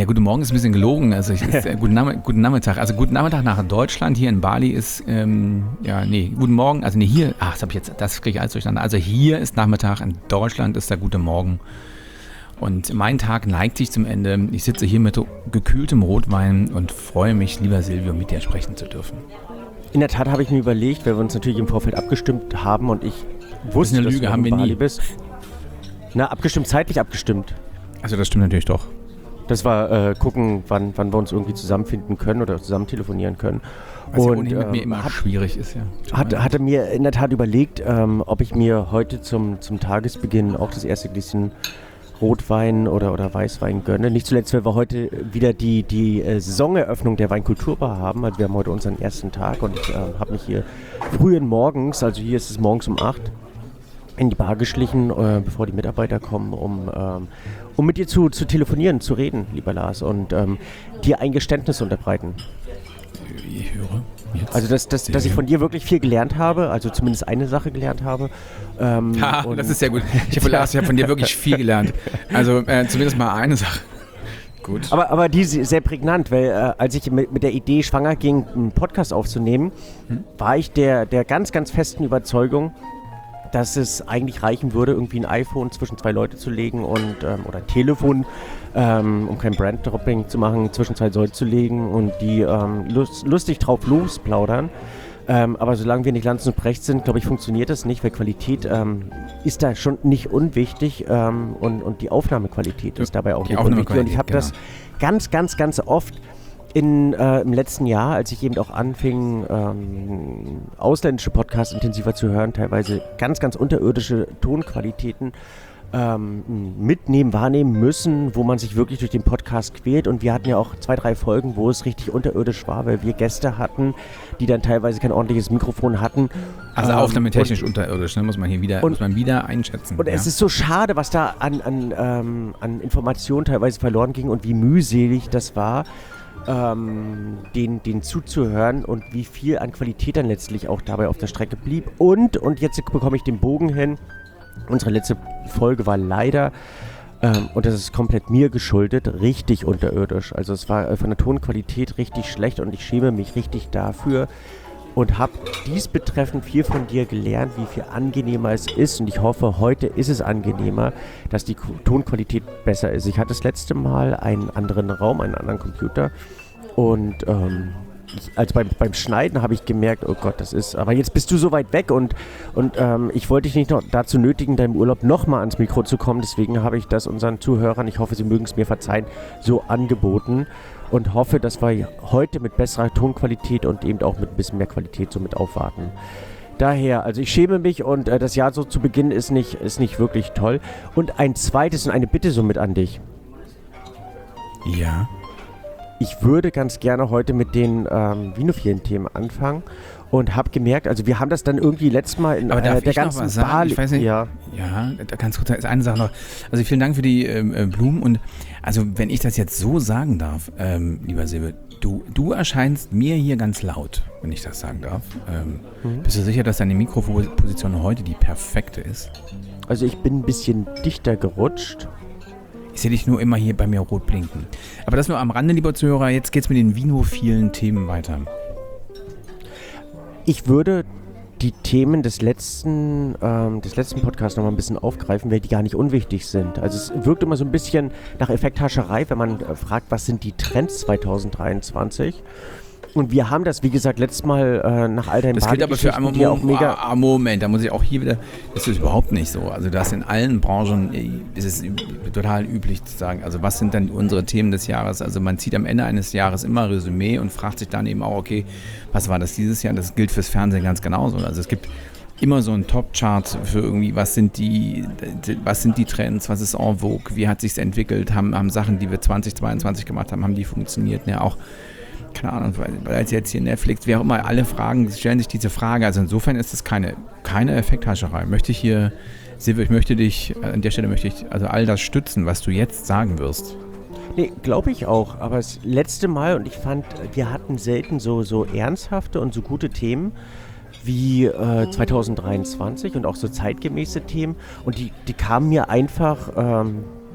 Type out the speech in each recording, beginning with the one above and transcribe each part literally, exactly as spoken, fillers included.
guten Morgen ist ein bisschen gelogen. Also ich, ist, äh, guten, Nam- guten Nachmittag. Also guten Nachmittag nach Deutschland. Hier in Bali ist, ähm, ja, nee, guten Morgen. Also nee, hier, ach, das habe ich jetzt, das kriege ich alles durcheinander. Also hier ist Nachmittag, in Deutschland ist der gute Morgen. Und mein Tag neigt sich zum Ende. Ich sitze hier mit gekühltem Rotwein und freue mich, lieber Silvio, mit dir sprechen zu dürfen. In der Tat habe ich mir überlegt, weil wir uns natürlich im Vorfeld abgestimmt haben und ich wusste, eine Lüge, dass du haben wir in Bali nie. bist. Na, abgestimmt, zeitlich abgestimmt. Also das stimmt natürlich doch. Das war äh, gucken, wann, wann wir uns irgendwie zusammenfinden können oder zusammen telefonieren können. Was ja und ohnehin mit ähm, mir immer hat, schwierig ist, ja. Hat, hatte mir in der Tat überlegt, ähm, ob ich mir heute zum, zum Tagesbeginn auch das erste Gläschen Rotwein oder, oder Weißwein gönne. Nicht zuletzt, weil wir heute wieder die, die äh, Saisoneröffnung der Weinkulturbar haben. Also wir haben heute unseren ersten Tag und ich äh, habe mich hier frühen Morgens, also hier ist es morgens um acht, in die Bar geschlichen, äh, bevor die Mitarbeiter kommen, um, ähm, um mit dir zu, zu telefonieren, zu reden, lieber Lars, und ähm, dir ein Geständnis unterbreiten. Ich höre. Jetzt also, dass, dass, dass ich von dir wirklich viel gelernt habe, also zumindest eine Sache gelernt habe. Ähm, ha, das ist sehr gut. Ich habe hab von dir wirklich viel gelernt. Also äh, zumindest mal eine Sache. Gut. Aber, aber die ist sehr prägnant, weil äh, als ich mit, mit der Idee schwanger ging, einen Podcast aufzunehmen, hm? war ich der, der ganz, ganz festen Überzeugung, dass es eigentlich reichen würde, irgendwie ein iPhone zwischen zwei Leute zu legen und ähm, oder ein Telefon, ähm, um kein Brand-Dropping zu machen, zwischen zwei Leute zu legen und die ähm, lust, lustig drauf losplaudern. Ähm, aber solange wir nicht Lanz und Brecht sind, glaube ich, funktioniert das nicht, weil Qualität ähm, ist da schon nicht unwichtig ähm, und, und die Aufnahmequalität ist dabei auch die nicht unwichtig. Und ich habe genau. das ganz, ganz, ganz oft In, äh, im letzten Jahr, als ich eben auch anfing, ähm, ausländische Podcasts intensiver zu hören, teilweise ganz, ganz unterirdische Tonqualitäten ähm, mitnehmen, wahrnehmen müssen, wo man sich wirklich durch den Podcast quält. Und wir hatten ja auch zwei, drei Folgen, wo es richtig unterirdisch war, weil wir Gäste hatten, die dann teilweise kein ordentliches Mikrofon hatten. Also ähm, aufnahmetechnisch unterirdisch, ne? muss man hier wieder, und, muss man wieder einschätzen. Und ja. Es ist so schade, was da an, an, ähm, an Informationen teilweise verloren ging und wie mühselig das war, Ähm, den, den zuzuhören und wie viel an Qualität dann letztlich auch dabei auf der Strecke blieb. Und, und jetzt bekomme ich den Bogen hin, unsere letzte Folge war leider, ähm, und das ist komplett mir geschuldet, richtig unterirdisch. Also es war äh, von der Tonqualität richtig schlecht und ich schäme mich richtig dafür und habe dies betreffend viel von dir gelernt, wie viel angenehmer es ist, und ich hoffe, heute ist es angenehmer, dass die Tonqualität besser ist. Ich hatte das letzte Mal einen anderen Raum, einen anderen Computer, und ähm, ich, also beim, beim Schneiden habe ich gemerkt, oh Gott, das ist, aber jetzt bist du so weit weg und, und ähm, ich wollte dich nicht noch dazu nötigen, deinem Urlaub nochmal ans Mikro zu kommen, deswegen habe ich das unseren Zuhörern, ich hoffe, sie mögen es mir verzeihen, so angeboten. Und hoffe, dass wir heute mit besserer Tonqualität und eben auch mit ein bisschen mehr Qualität so mit aufwarten. Daher, also ich schäme mich und äh, das Jahr so zu Beginn ist nicht, ist nicht wirklich toll. Und ein zweites und eine Bitte somit an dich. Ja. Ich würde ganz gerne heute mit den ähm, vinophilen Themen anfangen und habe gemerkt, also wir haben das dann irgendwie letztes Mal in Aber darf äh, der ich noch ganzen was sagen? Bar... Ich weiß nicht. Ja, ja, da ganz kurz, ist eine Sache noch. Also vielen Dank für die ähm, Blumen und also wenn ich das jetzt so sagen darf, ähm, lieber Silbe, du, du erscheinst mir hier ganz laut, wenn ich das sagen darf. Ähm, mhm. Bist du sicher, dass deine Mikroposition heute die perfekte ist? Also ich bin ein bisschen dichter gerutscht. Ich sehe dich nur immer hier bei mir rot blinken. Aber das nur am Rande, lieber Zuhörer. Jetzt geht's mit den vinophilen Themen weiter. Ich würde die Themen des letzten, ähm, des letzten Podcasts noch mal ein bisschen aufgreifen, weil die gar nicht unwichtig sind. Also es wirkt immer so ein bisschen nach Effekthascherei, wenn man äh, fragt, was sind die Trends zwanzig dreiundzwanzig? Und wir haben das, wie gesagt, letztes Mal äh, nach all deinen Das gilt aber für einen Moment, auch mega ah, Moment, da muss ich auch hier wieder, das ist überhaupt nicht so. Also das in allen Branchen ist es total üblich zu sagen, also was sind dann unsere Themen des Jahres? Also man zieht am Ende eines Jahres immer Resümee und fragt sich dann eben auch, okay, was war das dieses Jahr? Das gilt fürs Fernsehen ganz genauso. Also es gibt immer so einen Top-Chart für irgendwie, was sind die, was sind die Trends, was ist en vogue, wie hat sich's entwickelt, haben, haben Sachen, die wir zwanzig zweiundzwanzig gemacht haben, haben die funktioniert? Ja, auch keine Ahnung, weil als jetzt hier Netflix, wie auch immer, alle Fragen, stellen sich diese Frage. Also insofern ist es keine, keine Effekthascherei. Möchte ich hier, Silvio, ich möchte dich, an der Stelle möchte ich also all das stützen, was du jetzt sagen wirst. Nee, glaube ich auch. Aber das letzte Mal, und ich fand, wir hatten selten so, so ernsthafte und so gute Themen wie äh, zwanzig dreiundzwanzig und auch so zeitgemäße Themen. Und die, die kamen mir einfach... Ähm,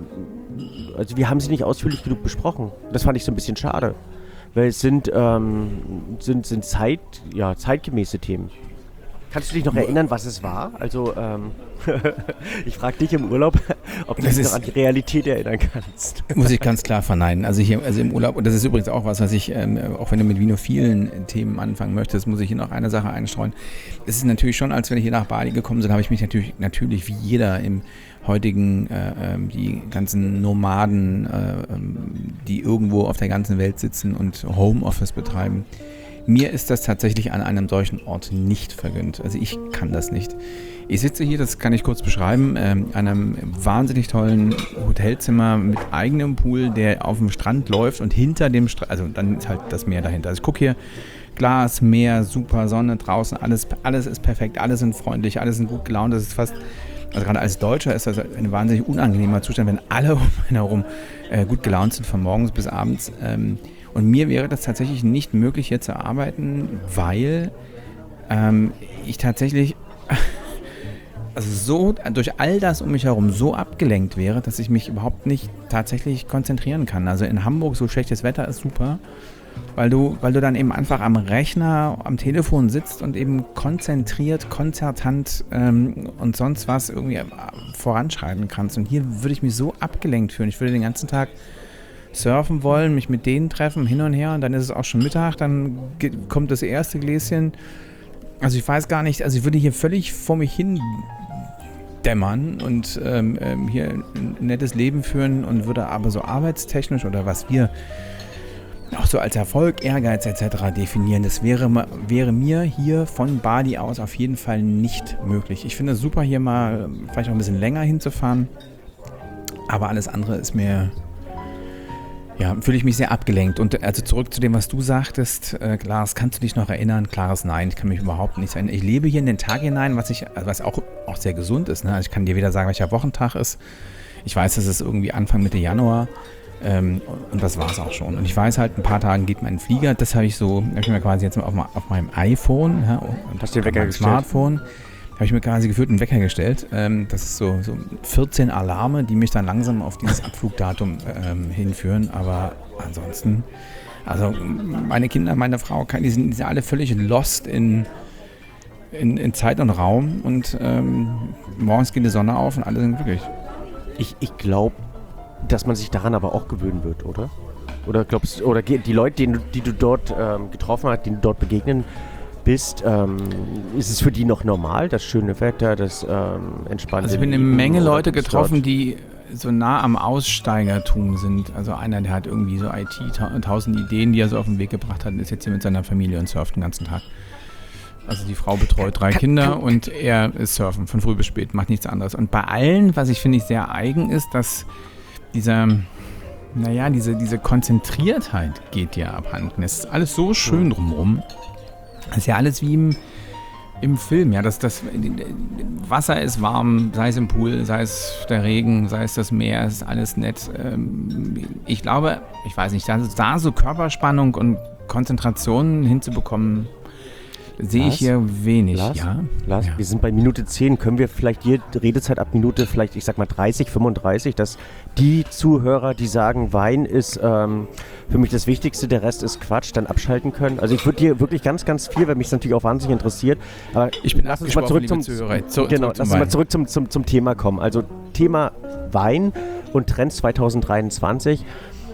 also wir haben sie nicht ausführlich genug besprochen. Das fand ich so ein bisschen schade. Weil es sind, ähm, sind, sind Zeit, ja, zeitgemäße Themen. Kannst du dich noch erinnern, was es war? Also, ähm, ich frage dich im Urlaub, ob du Das dich ist- noch an die Realität erinnern kannst. Muss ich ganz klar verneinen. Also hier, also im Urlaub, und das ist übrigens auch was, was ich, ähm, auch wenn du mit vinophilen Themen anfangen möchtest, muss ich hier noch eine Sache einstreuen. Es ist natürlich schon, als wir hier nach Bali gekommen sind, habe ich mich natürlich, natürlich wie jeder im heutigen, äh, ähm, die ganzen Nomaden, äh, ähm, die irgendwo auf der ganzen Welt sitzen und Homeoffice betreiben. Mir ist das tatsächlich an einem solchen Ort nicht vergönnt. Also ich kann das nicht. Ich sitze hier, das kann ich kurz beschreiben, ähm, in einem wahnsinnig tollen Hotelzimmer mit eigenem Pool, der auf dem Strand läuft und hinter dem Strand, also dann ist halt das Meer dahinter. Also ich gucke hier, Glas, Meer, super Sonne draußen, alles, alles ist perfekt, alle sind freundlich, alle sind gut gelaunt. Das ist fast, also gerade als Deutscher ist das ein wahnsinnig unangenehmer Zustand, wenn alle um einen herum äh, gut gelaunt sind, von morgens bis abends. Ähm, Und mir wäre das tatsächlich nicht möglich, hier zu arbeiten, weil ähm, ich tatsächlich also so durch all das um mich herum so abgelenkt wäre, dass ich mich überhaupt nicht tatsächlich konzentrieren kann. Also in Hamburg so schlechtes Wetter ist super, weil du, weil du dann eben einfach am Rechner, am Telefon sitzt und eben konzentriert, konzertant ähm, und sonst was irgendwie voranschreiten kannst. Und hier würde ich mich so abgelenkt fühlen. Ich würde den ganzen Tag surfen wollen, mich mit denen treffen, hin und her und dann ist es auch schon Mittag, dann ge- kommt das erste Gläschen. Also ich weiß gar nicht, also ich würde hier völlig vor mich hin dämmern und ähm, ähm, hier ein nettes Leben führen und würde aber so arbeitstechnisch oder was wir auch so als Erfolg, Ehrgeiz et cetera definieren, das wäre, ma- wäre mir hier von Bali aus auf jeden Fall nicht möglich. Ich finde es super, hier mal vielleicht auch ein bisschen länger hinzufahren, aber alles andere ist mir... Ja, fühle ich mich sehr abgelenkt. Und also zurück zu dem, was du sagtest, äh, Lars, kannst du dich noch erinnern? Klares Nein, ich kann mich überhaupt nicht erinnern. Ich lebe hier in den Tag hinein, was ich, was auch, auch sehr gesund ist. Ne? Also ich kann dir weder sagen, welcher Wochentag ist. Ich weiß, es ist irgendwie Anfang Mitte Januar. Ähm, und das war es auch schon. Und ich weiß halt, ein paar Tagen geht mein Flieger. Das habe ich so, habe ich mir quasi jetzt mal auf, auf meinem iPhone, ja, und Hast du den Wecker meinem gestellt? Smartphone, habe ich mir quasi gefühlt einen Wecker gestellt. Ähm, das ist so, so vierzehn Alarme, die mich dann langsam auf dieses Abflugdatum ähm, hinführen. Aber ansonsten, also meine Kinder, meine Frau, die sind, die sind alle völlig lost in, in, in Zeit und Raum. Und ähm, morgens geht die Sonne auf und alle sind glücklich. Ich, ich glaube, dass man sich daran aber auch gewöhnen wird, oder? Oder glaubst oder ge- die Leute, die, du- die du dort ähm, getroffen hast, denen du dort begegnen bist, ähm, ist es für die noch normal, das schöne Wetter, das ähm, entspannte Also ich bin eine Leben, Menge oder Leute gibt's getroffen, dort- die so nah am Aussteigertum sind. Also einer, der hat irgendwie so I T, ta- tausend Ideen, die er so auf den Weg gebracht hat, und ist jetzt hier mit seiner Familie und surft den ganzen Tag. Also die Frau betreut drei Kinder und er ist surfen von früh bis spät, macht nichts anderes. Und bei allen, was ich finde ich sehr eigen ist, dass dieser, naja, diese, diese Konzentriertheit geht ja abhanden. Es ist alles so schön drumherum. Das ist ja alles wie im, im Film. Ja, das, das Wasser ist warm, sei es im Pool, sei es der Regen, sei es das Meer, es ist alles nett. Ähm, Ich glaube, ich weiß nicht, da, da so Körperspannung und Konzentration hinzubekommen, sehe Lars? ich hier wenig. Lars? Ja? Lars, Ja. wir sind bei Minute zehn. Können wir vielleicht die Redezeit ab Minute vielleicht, ich sag mal dreißig, fünfunddreißig, dass die Zuhörer, die sagen, Wein ist ähm, für mich das Wichtigste, der Rest ist Quatsch, dann abschalten können? Also ich würde dir wirklich ganz, ganz viel, weil mich es natürlich auch wahnsinnig interessiert. Aber Ich bin lass uns mal abgesprochen, zurück liebe zum, Zuhörer. Zu- genau, zurück zum lass uns Wein. mal zurück zum, zum, zum Thema kommen. Also Thema Wein und Trends zwanzig dreiundzwanzig.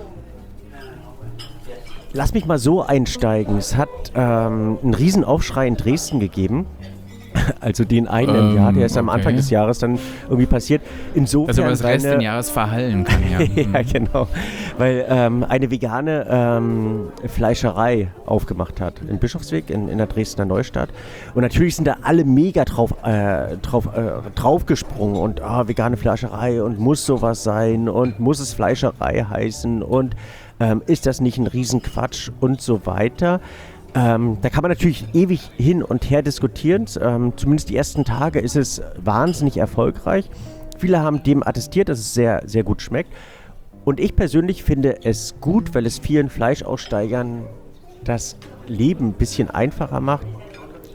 Lass mich mal so einsteigen. Es hat ähm, einen riesen Aufschrei in Dresden gegeben. Also den einen im Ähm, Jahr, der ist am okay. Anfang des Jahres dann irgendwie passiert. Insofern Also aber das Rest seine- des Jahres verhallen kann, ja. ja, genau. Weil ähm, eine vegane ähm, Fleischerei aufgemacht hat. In Bischofsweg, in, in der Dresdner Neustadt. Und natürlich sind da alle mega drauf, äh, drauf, äh, draufgesprungen. Und ah, vegane Fleischerei und muss sowas sein und muss es Fleischerei heißen und ähm, ist das nicht ein Riesenquatsch und so weiter. Ähm, da kann man natürlich ewig hin und her diskutieren. Ähm, zumindest die ersten Tage ist es wahnsinnig erfolgreich. Viele haben dem attestiert, dass es sehr, sehr gut schmeckt. Und ich persönlich finde es gut, weil es vielen Fleischaussteigern das Leben ein bisschen einfacher macht.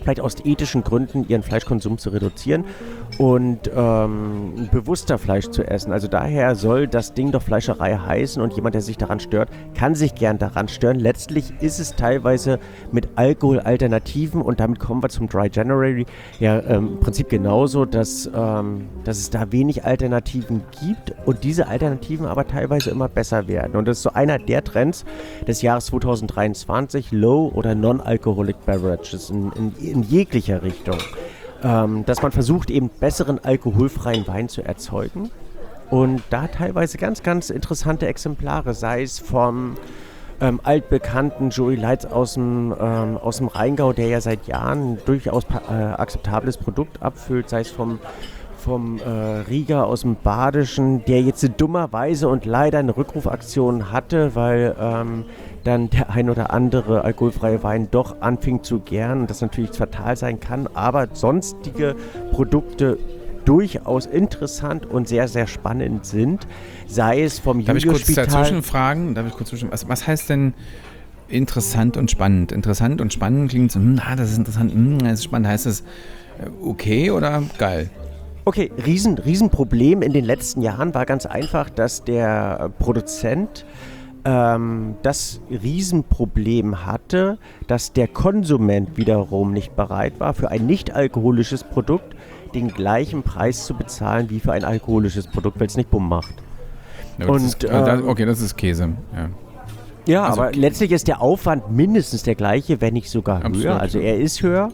vielleicht aus ethischen Gründen ihren Fleischkonsum zu reduzieren und ähm, bewusster Fleisch zu essen. Also daher soll das Ding doch Fleischerei heißen und jemand, der sich daran stört, kann sich gern daran stören. Letztlich ist es teilweise mit Alkoholalternativen und damit kommen wir zum Dry January ja ähm, im Prinzip genauso, dass, ähm, dass es da wenig Alternativen gibt und diese Alternativen aber teilweise immer besser werden. Und das ist so einer der Trends des Jahres zwanzig dreiundzwanzig, Low- oder Non-Alcoholic Beverages in, in in jeglicher Richtung, ähm, dass man versucht, eben besseren alkoholfreien Wein zu erzeugen und da teilweise ganz, ganz interessante Exemplare, sei es vom ähm, altbekannten Joey Lights aus dem, ähm, aus dem Rheingau, der ja seit Jahren ein durchaus äh, akzeptables Produkt abfüllt, sei es vom vom äh, Rieger aus dem Badischen, der jetzt dummerweise und leider eine Rückrufaktion hatte, weil ähm, dann der ein oder andere alkoholfreie Wein doch anfing zu gären, das natürlich fatal sein kann, aber sonstige Produkte durchaus interessant und sehr, sehr spannend sind, sei es vom Darf ich kurz Julius-Spital... dazwischen fragen? Darf ich kurz zwischen, was, was heißt denn interessant und spannend? Interessant und spannend klingt so, hm, ah, das ist interessant, hm, das ist spannend. Heißt das okay oder geil? Okay, Riesen, Riesenproblem in den letzten Jahren war ganz einfach, dass der Produzent ähm, das Riesenproblem hatte, dass der Konsument wiederum nicht bereit war, für ein nicht-alkoholisches Produkt den gleichen Preis zu bezahlen wie für ein alkoholisches Produkt, weil es nicht bumm macht. Ja, Und, das ist, äh, das, okay, das ist Käse. Ja, ja also, aber letztlich ist der Aufwand mindestens der gleiche, wenn nicht sogar absolut, höher. Also er ist höher.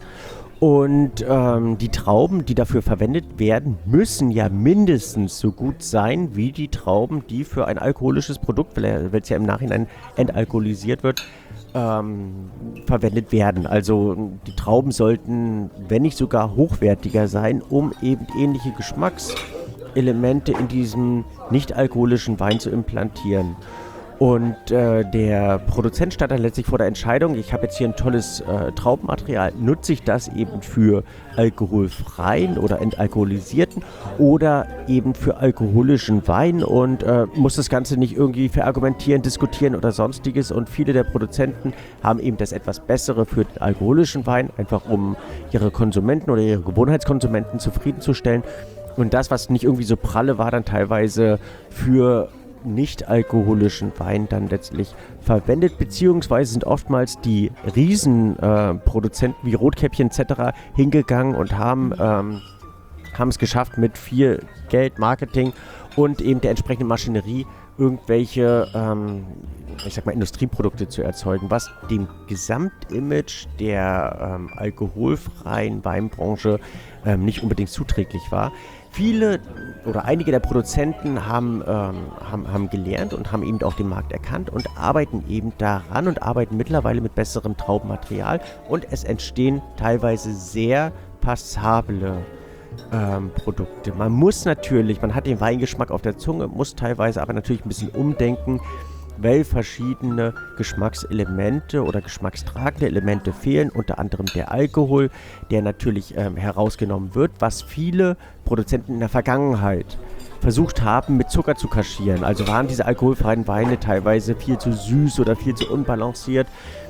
Und ähm, die Trauben, die dafür verwendet werden, müssen ja mindestens so gut sein wie die Trauben, die für ein alkoholisches Produkt, weil es ja im Nachhinein entalkoholisiert wird, ähm, verwendet werden. Also die Trauben sollten, wenn nicht sogar hochwertiger sein, um eben ähnliche Geschmackselemente in diesem nicht alkoholischen Wein zu implantieren. Und äh, der Produzent stand dann letztlich vor der Entscheidung, ich habe jetzt hier ein tolles äh, Traubenmaterial, nutze ich das eben für alkoholfreien oder entalkoholisierten oder eben für alkoholischen Wein und äh, muss das Ganze nicht irgendwie verargumentieren, diskutieren oder sonstiges. Und viele der Produzenten haben eben das etwas Bessere für den alkoholischen Wein, einfach um ihre Konsumenten oder ihre Gewohnheitskonsumenten zufriedenzustellen. Und das, was nicht irgendwie so pralle war, dann teilweise für nicht-alkoholischen Wein dann letztlich verwendet, beziehungsweise sind oftmals die Riesenproduzenten äh, wie Rotkäppchen et cetera hingegangen und haben ähm, haben es geschafft, mit viel Geld, Marketing und eben der entsprechenden Maschinerie irgendwelche, ähm, ich sag mal, Industrieprodukte zu erzeugen, was dem Gesamtimage der ähm, alkoholfreien Weinbranche ähm, nicht unbedingt zuträglich war. Viele oder einige der Produzenten haben, ähm, haben, haben gelernt und haben eben auch den Markt erkannt und arbeiten eben daran und arbeiten mittlerweile mit besserem Traubenmaterial und es entstehen teilweise sehr passable ähm, Produkte. Man muss natürlich, man hat den Weingeschmack auf der Zunge, muss teilweise aber natürlich ein bisschen umdenken, weil verschiedene Geschmackselemente oder geschmackstragende Elemente fehlen, unter anderem der Alkohol, der natürlich ähm, herausgenommen wird, was viele Produzenten in der Vergangenheit versucht haben, mit Zucker zu kaschieren. Also waren diese alkoholfreien Weine teilweise viel zu süß oder viel zu unbalanciert.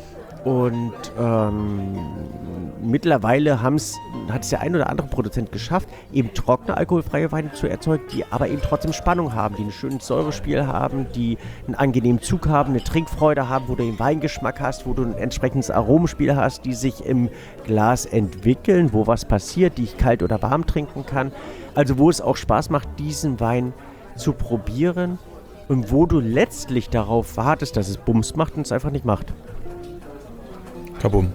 Und ähm, mittlerweile hat es der ein oder andere Produzent geschafft, eben trockene alkoholfreie Weine zu erzeugen, die aber eben trotzdem Spannung haben, die ein schönes Säurespiel haben, die einen angenehmen Zug haben, eine Trinkfreude haben, wo du den Weingeschmack hast, wo du ein entsprechendes Aromenspiel hast, die sich im Glas entwickeln, wo was passiert, die ich kalt oder warm trinken kann. Also wo es auch Spaß macht, diesen Wein zu probieren und wo du letztlich darauf wartest, dass es Bums macht und es einfach nicht macht. Kabum.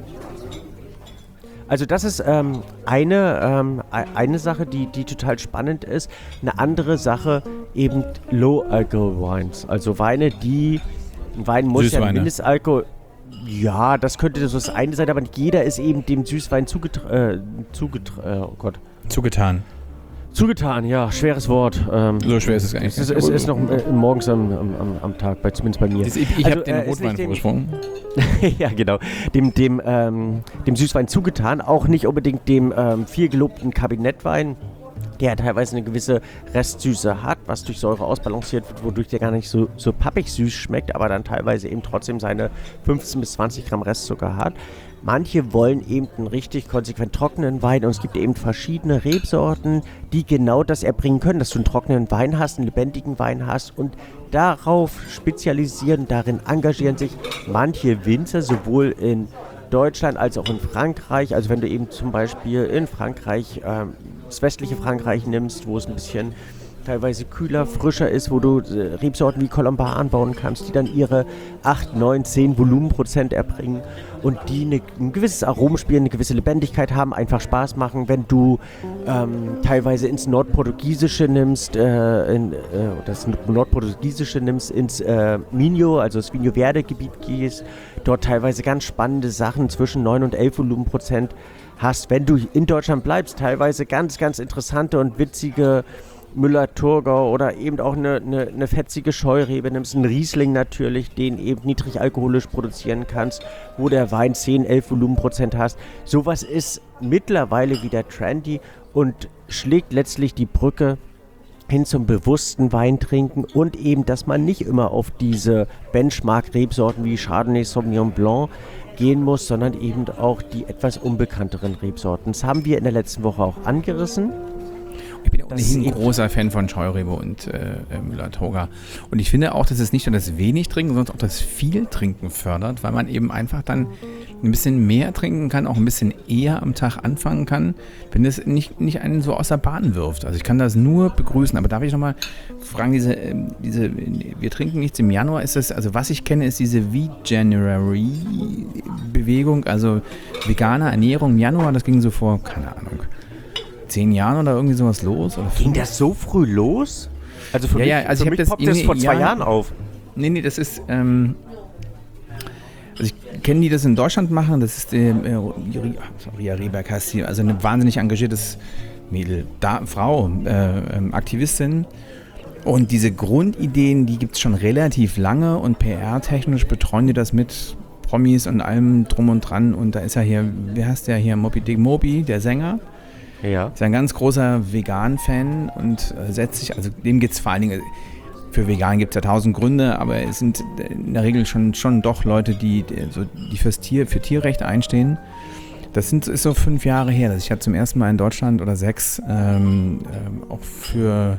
Also das ist ähm, eine, ähm, eine Sache, die, die total spannend ist. Eine andere Sache eben Low-Alcohol-Wines. Also Weine, die, ein Wein muss ja Mindestalkohol... Ja, das könnte so das eine sein, aber nicht jeder ist eben dem Süßwein zugetra- äh, zugetra- äh, oh Gott. zugetan. Zugetan, ja, schweres Wort. Ähm, so schwer ist es gar nicht. Es ist, ist, ist noch äh, morgens am, am, am Tag, bei, zumindest bei mir. Ich, ich also, habe den äh, Rotwein dem, vorgesprungen. Ja, genau. Dem, dem, ähm, dem Süßwein zugetan, auch nicht unbedingt dem ähm, viel gelobten Kabinettwein, der teilweise eine gewisse Restsüße hat, was durch Säure ausbalanciert wird, wodurch der gar nicht so, so pappig süß schmeckt, aber dann teilweise eben trotzdem seine fünfzehn bis zwanzig Gramm Restzucker hat. Manche wollen eben einen richtig konsequent trockenen Wein und es gibt eben verschiedene Rebsorten, die genau das erbringen können, dass du einen trockenen Wein hast, einen lebendigen Wein hast und darauf spezialisieren, darin engagieren sich manche Winzer, sowohl in Deutschland als auch in Frankreich. Also wenn du eben zum Beispiel in Frankreich, ähm, das westliche Frankreich nimmst, wo es ein bisschen teilweise kühler, frischer ist, wo du äh, Rebsorten wie Colombar anbauen kannst, die dann ihre acht, neun, zehn Volumenprozent erbringen und die eine, ein gewisses Aromenspiel, eine gewisse Lebendigkeit haben, einfach Spaß machen. Wenn du ähm, teilweise ins Nordportugiesische nimmst, äh, in, äh, das Nordportugiesische nimmst, ins äh, Minho, also das Vinho Verde Gebiet gehst, dort teilweise ganz spannende Sachen zwischen neun und elf Volumenprozent hast. Wenn du in Deutschland bleibst, teilweise ganz, ganz interessante und witzige Müller-Thurgau oder eben auch eine, eine, eine fetzige Scheurebe nimmst, einen Riesling natürlich, den eben niedrig alkoholisch produzieren kannst, wo der Wein zehn, elf Volumenprozent hast. Sowas ist mittlerweile wieder trendy und schlägt letztlich die Brücke hin zum bewussten Weintrinken und eben, dass man nicht immer auf diese Benchmark-Rebsorten wie Chardonnay, Sauvignon Blanc gehen muss, sondern eben auch die etwas unbekannteren Rebsorten. Das haben wir in der letzten Woche auch angerissen. Ich bin ohnehin ein großer Fan von Scheurebe und äh, Müller-Thurgau. Und ich finde auch, dass es nicht nur das wenig Trinken, sondern auch das viel Trinken fördert, weil man eben einfach dann ein bisschen mehr trinken kann, auch ein bisschen eher am Tag anfangen kann, wenn es nicht, nicht einen so aus der Bahn wirft. Also ich kann das nur begrüßen. Aber darf ich nochmal fragen, diese, diese, wir trinken nichts im Januar, ist das, also was ich kenne, ist diese Veganuary-Bewegung, also vegane Ernährung im Januar, das ging so vor, keine Ahnung, zehn Jahren oder irgendwie sowas los? Oder ging das so früh los? Also für ja, mich, ja, also für ich mich das poppt das vor zwei ja, Jahren auf. Nee, nee, das ist, ähm, also ich kenne die, das in Deutschland machen, das ist äh, Ria Rehberg heißt sie, also eine wahnsinnig engagiertes Mädel, da, Frau, äh, ähm, Aktivistin. Und diese Grundideen, die gibt es schon relativ lange und P R-technisch betreuen die das mit Promis und allem drum und dran. Und da ist ja hier, wie heißt der hier, Moby Dick Moby, der Sänger. Ja. Ist ein ganz großer Vegan-Fan und äh, setzt sich, also dem geht es vor allen Dingen, für Vegan gibt es ja tausend Gründe, aber es sind in der Regel schon, schon doch Leute, die, die, so, die fürs Tier, für Tierrechte einstehen. Das sind, ist so fünf Jahre her, dass ich ja zum ersten Mal in Deutschland oder sechs ähm, ähm, auch für,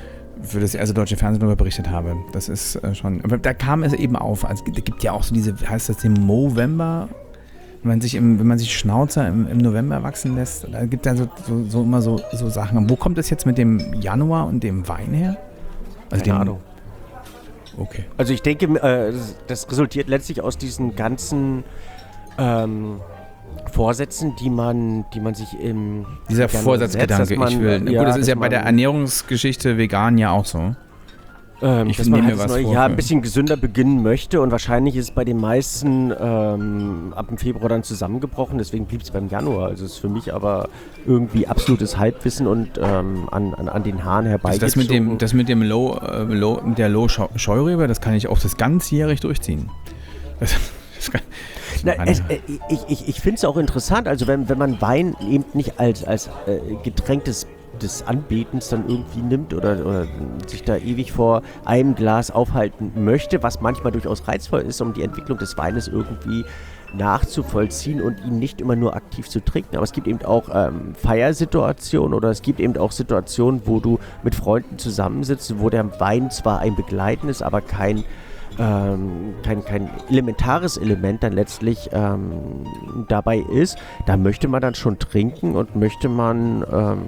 für das erste deutsche Fernsehen darüber berichtet habe. Das ist äh, schon, aber da kam es eben auf, also da gibt ja auch so diese, heißt das den Movember? Wenn man sich, im, wenn man sich Schnauzer im, im November wachsen lässt, da gibt es ja so, so, so immer so, so Sachen. Wo kommt das jetzt mit dem Januar und dem Wein her? Also Keine dem, Ahnung. Okay. Also ich denke, äh, das resultiert letztlich aus diesen ganzen ähm, Vorsätzen, die man, die man sich im Dieser Vorsatzgedanke, man, ich will. Ja, gut, das ist ja man, bei der Ernährungsgeschichte vegan ja auch so. Ähm, ich dass nehme man mir halt was das neue vor Jahr für- ein bisschen gesünder beginnen möchte und wahrscheinlich ist bei den meisten ähm, ab dem Februar dann zusammengebrochen, deswegen blieb es beim Januar. Also es ist für mich aber irgendwie absolutes Halbwissen und ähm, an, an, an den Haaren Also herbeigezogen. das mit dem, das mit dem Low, äh, Low, mit der Low-Scheurebe, das kann ich auch das ganzjährig durchziehen. Das, das kann, Na, es, äh, ich ich, ich finde es auch interessant, also wenn, wenn man Wein eben nicht als, als äh, Getränk des, des Anbetens dann irgendwie nimmt oder, oder sich da ewig vor einem Glas aufhalten möchte, was manchmal durchaus reizvoll ist, um die Entwicklung des Weines irgendwie nachzuvollziehen und ihn nicht immer nur aktiv zu trinken. Aber es gibt eben auch ähm, Feiersituationen oder es gibt eben auch Situationen, wo du mit Freunden zusammensitzt, wo der Wein zwar ein Begleiten ist, aber kein Ähm, kein, kein elementares Element dann letztlich ähm, dabei ist, da möchte man dann schon trinken und möchte man ähm,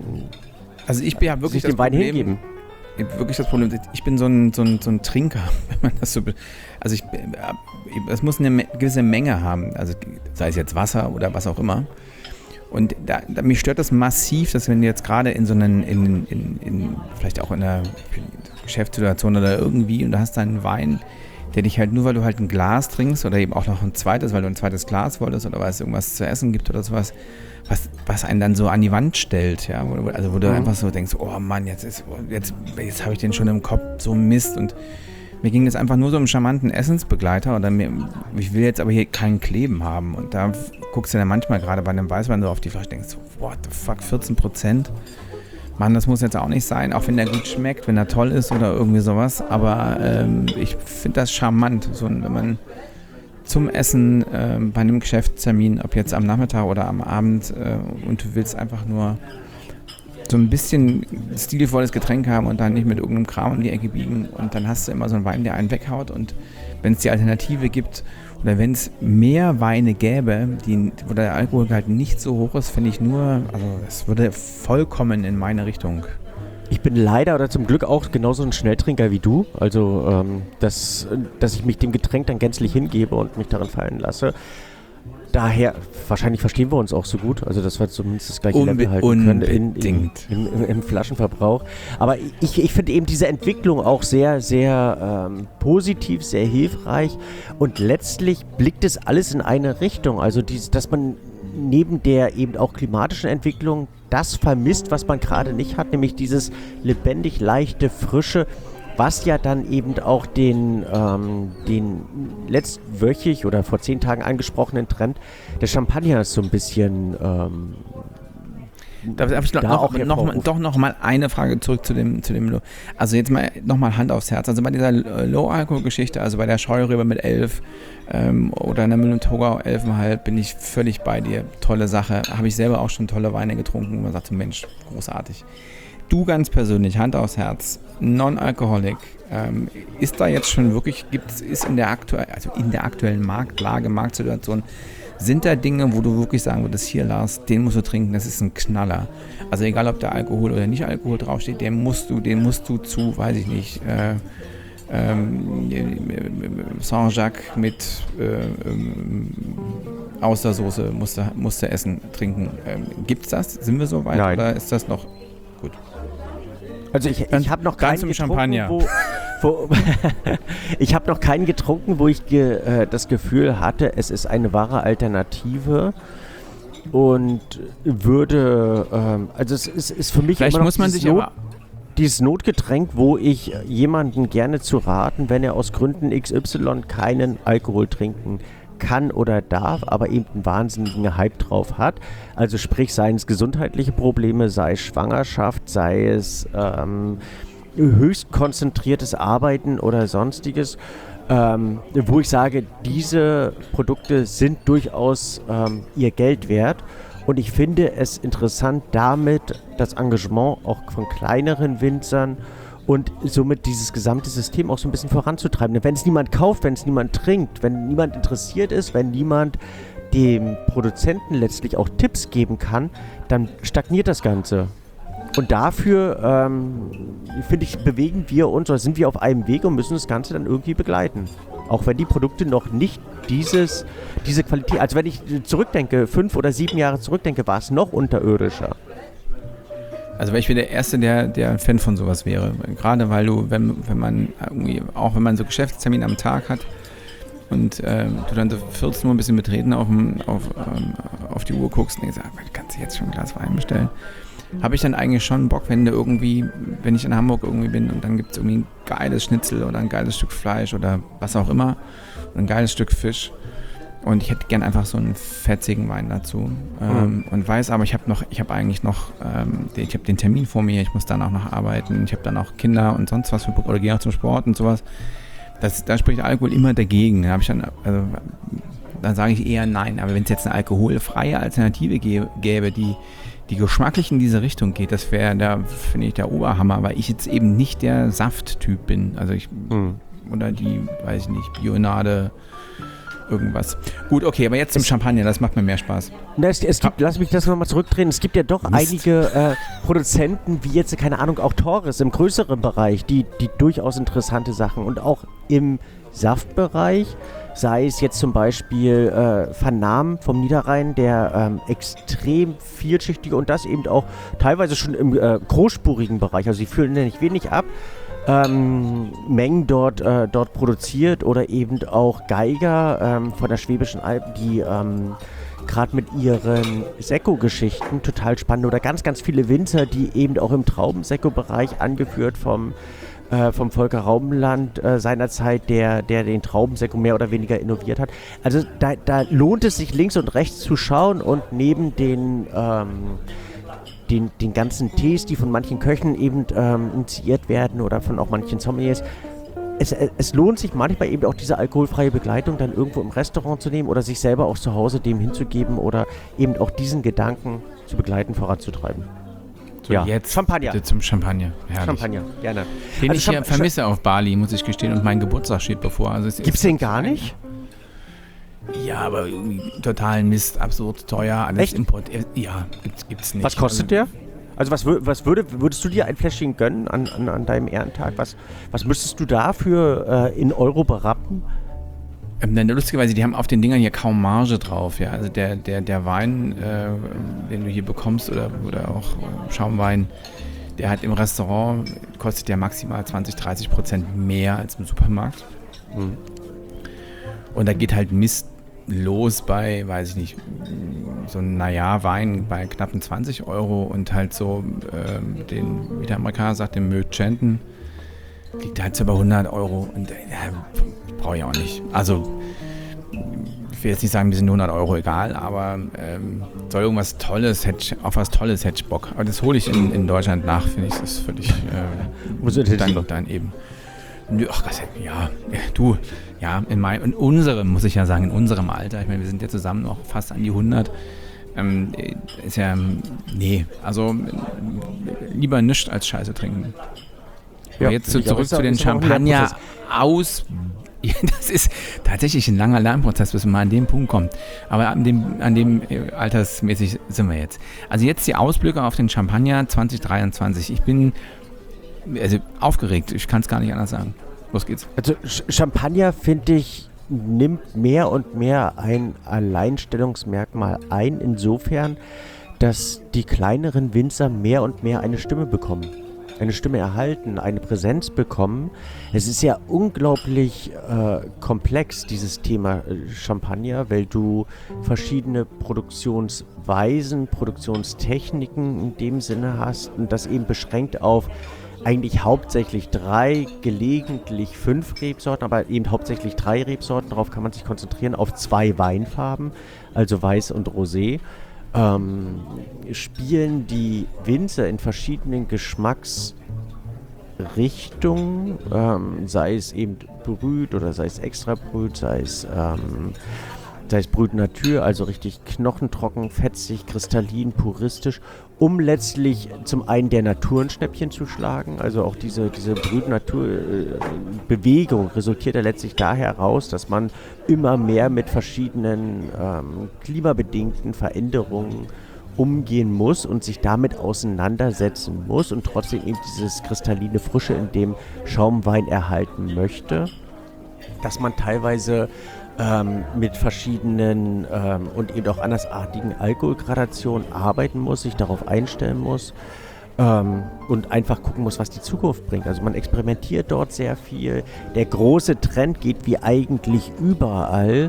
also ich bin ja wirklich sich das dem Wein Problem, hingeben. Wirklich das Problem, ich bin so ein, so ein, so ein Trinker, wenn man das so, be- also ich, es muss eine me- gewisse Menge haben, also sei es jetzt Wasser oder was auch immer. Und da, da, mich stört das massiv, dass wenn du jetzt gerade in so einen, in, in, in, vielleicht auch in einer Geschäftssituation oder irgendwie und du hast einen Wein, der dich halt nur, weil du halt ein Glas trinkst oder eben auch noch ein zweites, weil du ein zweites Glas wolltest oder weil es irgendwas zu essen gibt oder sowas, was, was einen dann so an die Wand stellt, ja, wo, also wo du Mhm. einfach so denkst, oh Mann, jetzt ist, jetzt, jetzt habe ich den schon im Kopf, so Mist. Und mir ging es einfach nur so um einen charmanten Essensbegleiter oder mir, ich will jetzt aber hier kein Kleben haben. Und da guckst du dann manchmal gerade bei einem Weißwein so auf die Flasche, denkst so, what the fuck, vierzehn Prozent? Mann, das muss jetzt auch nicht sein, auch wenn der gut schmeckt, wenn er toll ist oder irgendwie sowas. Aber ähm, ich finde das charmant, so, wenn man zum Essen äh, bei einem Geschäftstermin, ob jetzt am Nachmittag oder am Abend äh, und du willst einfach nur so ein bisschen stilvolles Getränk haben und dann nicht mit irgendeinem Kram um die Ecke biegen und dann hast du immer so einen Wein, der einen weghaut und wenn es die Alternative gibt oder wenn es mehr Weine gäbe, die, wo der Alkoholgehalt nicht so hoch ist, finde ich nur, also es würde vollkommen in meine Richtung. Ich bin leider oder zum Glück auch genauso ein Schnelltrinker wie du, also ähm, dass, dass ich mich dem Getränk dann gänzlich hingebe und mich darin fallen lasse. Daher, wahrscheinlich verstehen wir uns auch so gut, also dass wir zumindest das gleiche Unbe- Level halten können in, in, unbedingt. im, im, im Flaschenverbrauch. Aber ich, ich finde eben diese Entwicklung auch sehr, sehr ähm, positiv, sehr hilfreich und letztlich blickt es alles in eine Richtung. Also dies, dass man neben der eben auch klimatischen Entwicklung das vermisst, was man gerade nicht hat, nämlich dieses lebendig, leichte, frische, was ja dann eben auch den, ähm, den letztwöchig oder vor zehn Tagen angesprochenen Trend des Champagners so ein bisschen ähm, Da habe ich noch, da noch, auch noch, hervorruft. doch noch mal eine Frage zurück zu dem, zu dem Low. Also jetzt mal noch mal Hand aufs Herz. Also bei dieser Low-Alkohol-Geschichte, also bei der Scheurebe mit elf ähm, oder einer Müller-Thurgau elf Komma fünf bin ich völlig bei dir. Tolle Sache. Habe ich selber auch schon tolle Weine getrunken, wo man sagt, so, Mensch, großartig. Du ganz persönlich, Hand aufs Herz, Non-Alcoholic, ähm, ist da jetzt schon wirklich, gibt's, ist in der aktuellen, also in der aktuellen Marktlage, Marktsituation, sind da Dinge, wo du wirklich sagen würdest, hier Lars, den musst du trinken, das ist ein Knaller. Also egal, ob da Alkohol oder nicht Alkohol draufsteht, den musst du, den musst du zu, weiß ich nicht, äh, ähm, Saint-Jacques mit äh, ähm, Austersoße musst du, musst du essen, trinken. Ähm, gibt's das? Sind wir so weit? Nein. Oder ist das noch gut? Also ich, ich habe noch keinen zum getrunken, Champagner. wo, wo ich habe noch keinen getrunken, wo ich ge, äh, das Gefühl hatte, es ist eine wahre Alternative und würde, ähm, also es ist, ist für mich Vielleicht immer noch muss man dieses sich Not, aber dieses Notgetränk, wo ich jemanden gerne zu raten, wenn er aus Gründen X Y keinen Alkohol trinken kann oder darf, aber eben einen wahnsinnigen Hype drauf hat. Also sprich, seien es gesundheitliche Probleme, sei es Schwangerschaft, sei es ähm, höchst konzentriertes Arbeiten oder sonstiges, ähm, wo ich sage, diese Produkte sind durchaus ähm, ihr Geld wert. Und ich finde es interessant, damit das Engagement auch von kleineren Winzern und somit dieses gesamte System auch so ein bisschen voranzutreiben. Denn wenn es niemand kauft, wenn es niemand trinkt, wenn niemand interessiert ist, wenn niemand dem Produzenten letztlich auch Tipps geben kann, dann stagniert das Ganze. Und dafür, ähm, finde ich, bewegen wir uns oder sind wir auf einem Weg und müssen das Ganze dann irgendwie begleiten. Auch wenn die Produkte noch nicht dieses, diese Qualität, also wenn ich zurückdenke, fünf oder sieben Jahre zurückdenke, war es noch unterirdischer. Also weil ich bin der Erste, der, der ein Fan von sowas wäre. Gerade weil du, wenn, wenn man irgendwie, auch wenn man so Geschäftstermine am Tag hat und ähm, du dann so vierzehn Uhr ein bisschen betreten auf, dem, auf, ähm, auf die Uhr guckst und denkst, ah, kannst du jetzt schon ein Glas Wein bestellen? Habe ich dann eigentlich schon Bock, wenn du irgendwie, wenn ich in Hamburg irgendwie bin und dann gibt es irgendwie ein geiles Schnitzel oder ein geiles Stück Fleisch oder was auch immer, ein geiles Stück Fisch. Und ich hätte gern einfach so einen fetzigen Wein dazu. Ähm, mhm. Und weiß aber, ich habe noch, ich habe eigentlich noch, ähm, ich habe den Termin vor mir, ich muss danach noch arbeiten, ich habe dann auch Kinder und sonst was für, oder gehe auch zum Sport und sowas. Das, da spricht Alkohol immer dagegen. Da habe ich dann, also, dann sage ich eher nein. Aber wenn es jetzt eine alkoholfreie Alternative gä- gäbe, die, die geschmacklich in diese Richtung geht, das wäre, da finde ich, der Oberhammer, weil ich jetzt eben nicht der Safttyp bin. Also ich, mhm. oder die, weiß ich nicht, Bionade, irgendwas. Gut, okay, aber jetzt zum es Champagner, das macht mir mehr Spaß. Na, es, es gibt, lass mich das nochmal zurückdrehen, es gibt ja doch Mist. einige äh, Produzenten, wie jetzt, keine Ahnung, auch Torres im größeren Bereich, die, die durchaus interessante Sachen und auch im Saftbereich, sei es jetzt zum Beispiel äh, Van Naam vom Niederrhein, der ähm, extrem vielschichtige und das eben auch teilweise schon im äh, großspurigen Bereich, also sie füllen nicht wenig ab, Ähm, Mengen dort, äh, dort produziert oder eben auch Geiger ähm, von der Schwäbischen Alb, die ähm, gerade mit ihren Sekko-Geschichten total spannend oder ganz, ganz viele Winzer, die eben auch im Traubensekko-Bereich angeführt vom, äh, vom Volker Raubenland äh, seinerzeit, der, der den Traubensekko mehr oder weniger innoviert hat. Also da, da lohnt es sich links und rechts zu schauen und neben den ähm, Den, den ganzen Tees, die von manchen Köchen eben ähm, initiiert werden oder von auch manchen Sommeliers, es, es lohnt sich manchmal eben auch diese alkoholfreie Begleitung dann irgendwo im Restaurant zu nehmen oder sich selber auch zu Hause dem hinzugeben oder eben auch diesen Gedanken zu begleiten, voranzutreiben. So, ja. Jetzt Champagner. Bitte zum Champagner. Herrlich. Champagner, gerne. Den Also ich hier Champ- vermisse auf Bali, muss ich gestehen, und mein Geburtstag steht bevor. Also es Gibt's ist den gar nicht? Ja, aber irgendwie total Mist, absurd teuer, alles Echt? Import. Ja, gibt's, gibt's nicht. Was kostet der? Also was, wür- was würde, würdest du dir ein Fläschchen gönnen an, an, an deinem Ehrentag? Was, was müsstest du dafür äh, in Euro berappen? Ähm, denn lustigerweise, die haben auf den Dingern hier kaum Marge drauf. Ja? Also der, der, der Wein, äh, den du hier bekommst, oder, oder auch äh, Schaumwein, der hat im Restaurant, kostet ja maximal zwanzig, dreißig Prozent mehr als im Supermarkt. Mhm. Und da geht halt Mist los bei, weiß ich nicht, so ein naja Wein bei knappen zwanzig Euro und halt so ähm, den, wie der Amerikaner sagt, den Mötschenten, liegt halt so bei hundert Euro und äh, brauche ich auch nicht. Also ich will jetzt nicht sagen, mir sind hundert Euro egal, aber ähm, soll irgendwas Tolles, hätte ich, auf was Tolles hätte ich Bock. Aber das hole ich in, in Deutschland nach, finde ich, das ist völlig äh, dann, dann eben. Ach, das, ja, du, ja, in, mein, in unserem, muss ich ja sagen, in unserem Alter, ich meine, wir sind ja zusammen noch fast an die hundert, ähm, ist ja, nee, also lieber nichts als Scheiße trinken. Ja, Aber jetzt zu, ich auch. zurück Ist zu auch- den ist auch ein Champagner Lernprozess. aus. Ja, das ist tatsächlich ein langer Lernprozess, bis man mal an den Punkt kommt. Aber an dem, an dem äh, altersmäßig sind wir jetzt. Also jetzt die Ausblicke auf den Champagner zwanzig dreiundzwanzig. Ich bin also aufgeregt, ich kann es gar nicht anders sagen. Los geht's. Also Sch- Champagner, finde ich, nimmt mehr und mehr ein Alleinstellungsmerkmal ein, insofern, dass die kleineren Winzer mehr und mehr eine Stimme bekommen. Eine Stimme erhalten, eine Präsenz bekommen. Es ist ja unglaublich äh, komplex, dieses Thema äh, Champagner, weil du verschiedene Produktionsweisen, Produktionstechniken in dem Sinne hast und das eben beschränkt auf eigentlich hauptsächlich drei, gelegentlich fünf Rebsorten, aber eben hauptsächlich drei Rebsorten. Darauf kann man sich konzentrieren, auf zwei Weinfarben, also Weiß und Rosé. Ähm, spielen die Winzer in verschiedenen Geschmacksrichtungen, ähm, sei es eben Brut oder sei es extra Brut, sei es, ähm, sei es Brut Natur, also richtig knochentrocken, fetzig, kristallin, puristisch, um letztlich zum einen der Natur ein Schnäppchen zu schlagen. Also auch diese, diese Brut Natur äh, Bewegung resultiert ja letztlich daher heraus, dass man immer mehr mit verschiedenen ähm, klimabedingten Veränderungen umgehen muss und sich damit auseinandersetzen muss und trotzdem eben dieses kristalline Frische in dem Schaumwein erhalten möchte, dass man teilweise ähm, mit verschiedenen ähm, und eben auch andersartigen Alkoholgradationen arbeiten muss, sich darauf einstellen muss ähm, und einfach gucken muss, was die Zukunft bringt. Also man experimentiert dort sehr viel. Der große Trend geht wie eigentlich überall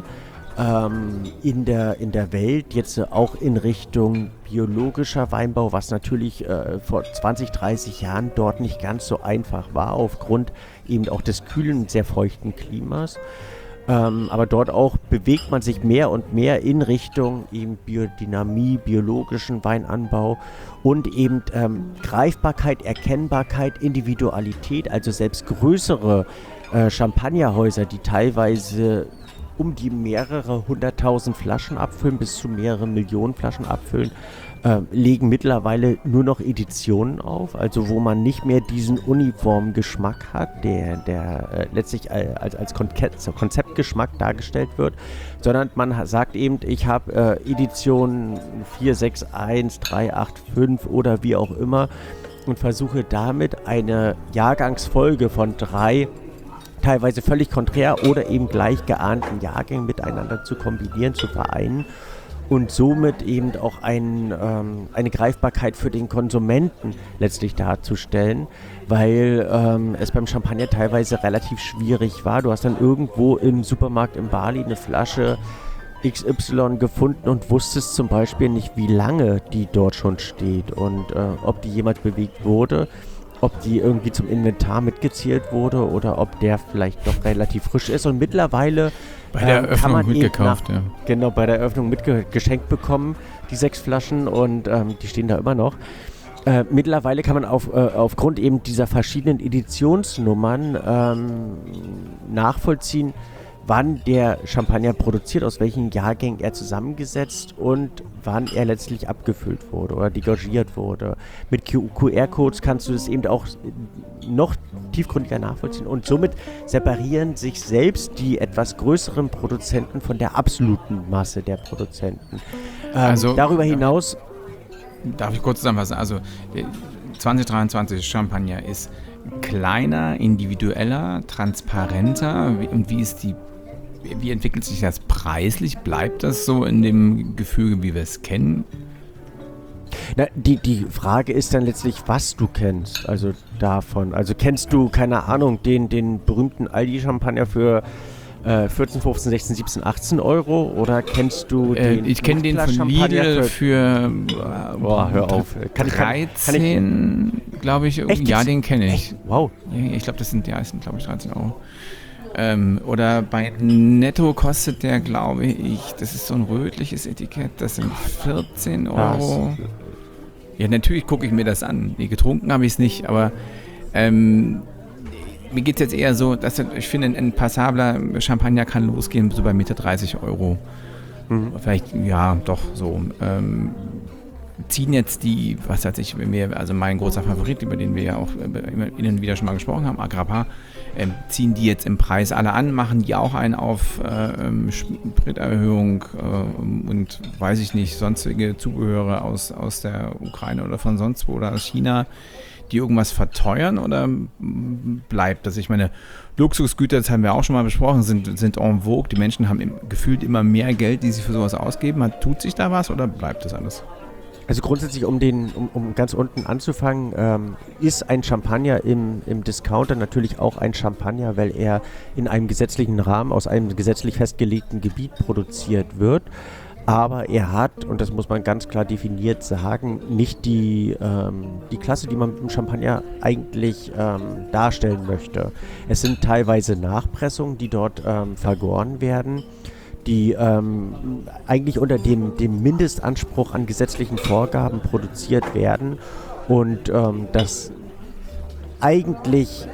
ähm, in der, in der Welt jetzt auch in Richtung biologischer Weinbau, was natürlich äh, vor zwanzig, dreißig Jahren dort nicht ganz so einfach war, aufgrund eben auch des kühlen, sehr feuchten Klimas. Ähm, aber dort auch bewegt man sich mehr und mehr in Richtung eben Biodynamie, biologischen Weinanbau und eben ähm, Greifbarkeit, Erkennbarkeit, Individualität, also selbst größere äh, Champagnerhäuser, die teilweise um die mehrere hunderttausend Flaschen abfüllen, bis zu mehrere Millionen Flaschen abfüllen, äh, legen mittlerweile nur noch Editionen auf, also wo man nicht mehr diesen uniformen Geschmack hat, der, der äh, letztlich äh, als, als Konke- Konzeptgeschmack dargestellt wird, sondern man ha- sagt eben, ich habe äh, Edition vier sechs eins, drei acht fünf oder wie auch immer und versuche damit eine Jahrgangsfolge von drei teilweise völlig konträr oder eben gleich geahnten Jahrgängen miteinander zu kombinieren, zu vereinen und somit eben auch ein, ähm, eine Greifbarkeit für den Konsumenten letztlich darzustellen, weil ähm, es beim Champagner teilweise relativ schwierig war. Du hast dann irgendwo im Supermarkt in Bali eine Flasche X Y gefunden und wusstest zum Beispiel nicht, wie lange die dort schon steht und äh, ob die jemals bewegt wurde, ob die irgendwie zum Inventar mitgezählt wurde oder ob der vielleicht doch relativ frisch ist. Und mittlerweile Bei der ähm, kann Eröffnung man eben mitgekauft, nach, ja. Genau, bei der Eröffnung mitgeschenkt bekommen, die sechs Flaschen und ähm, die stehen da immer noch. Äh, mittlerweile kann man auf, äh, aufgrund eben dieser verschiedenen Editionsnummern ähm, nachvollziehen, wann der Champagner produziert, aus welchen Jahrgängen er zusammengesetzt und wann er letztlich abgefüllt wurde oder degagiert wurde. Mit Q R-Codes kannst du das eben auch noch tiefgründiger nachvollziehen und somit separieren sich selbst die etwas größeren Produzenten von der absoluten Masse der Produzenten. Ähm, Also, darüber hinaus... Darf ich kurz zusammenfassen? Also zwanzig dreiundzwanzig Champagner ist kleiner, individueller, transparenter. Und wie ist die, wie entwickelt sich das preislich? Bleibt das so in dem Gefüge, wie wir es kennen? Na, die, die Frage ist dann letztlich, was du kennst, also davon. Also kennst du, keine Ahnung, den, den berühmten Aldi-Champagner für äh, vierzehn, fünfzehn, sechzehn, siebzehn, achtzehn Euro oder kennst du den äh, Ich kenne den von Lidl für, für boah, hör auf. Kann dreizehn, glaube ich. Echt? Ja, den kenne ich. Echt? Wow. Ich glaube, das sind, ja, das sind, glaube ich, dreizehn Euro. Ähm, oder bei Netto kostet der, glaube ich, das ist so ein rötliches Etikett, das sind vierzehn Euro. Was? Ja, natürlich gucke ich mir das an. Nee, getrunken habe ich es nicht, aber ähm, mir geht es jetzt eher so, dass ich finde, ein passabler Champagner kann losgehen, so bei Mitte dreißig Euro. Mhm. Vielleicht, ja, doch so. Ähm, ziehen jetzt die, was weiß ich, mir, also mein großer Favorit, über den wir ja auch immer Ihnen wieder schon mal gesprochen haben, Agrappa, ähm, ziehen die jetzt im Preis alle an, machen die auch einen auf äh, Sprit-Erhöhung äh, und weiß ich nicht, sonstige Zubehöre aus, aus der Ukraine oder von sonst wo oder aus China, die irgendwas verteuern oder bleibt das? Ich meine, Luxusgüter, das haben wir auch schon mal besprochen, sind, sind en vogue. Die Menschen haben im, gefühlt immer mehr Geld, die sie für sowas ausgeben. Hat, tut sich da was oder bleibt das alles? Also grundsätzlich, um den, um, um ganz unten anzufangen, ähm, ist ein Champagner im, im Discounter natürlich auch ein Champagner, weil er in einem gesetzlichen Rahmen aus einem gesetzlich festgelegten Gebiet produziert wird. Aber er hat, und das muss man ganz klar definiert sagen, nicht die, ähm, die Klasse, die man mit dem Champagner eigentlich ähm, darstellen möchte. Es sind teilweise Nachpressungen, die dort ähm, vergoren werden, die ähm, eigentlich unter dem, dem Mindestanspruch an gesetzlichen Vorgaben produziert werden und ähm, das eigentlich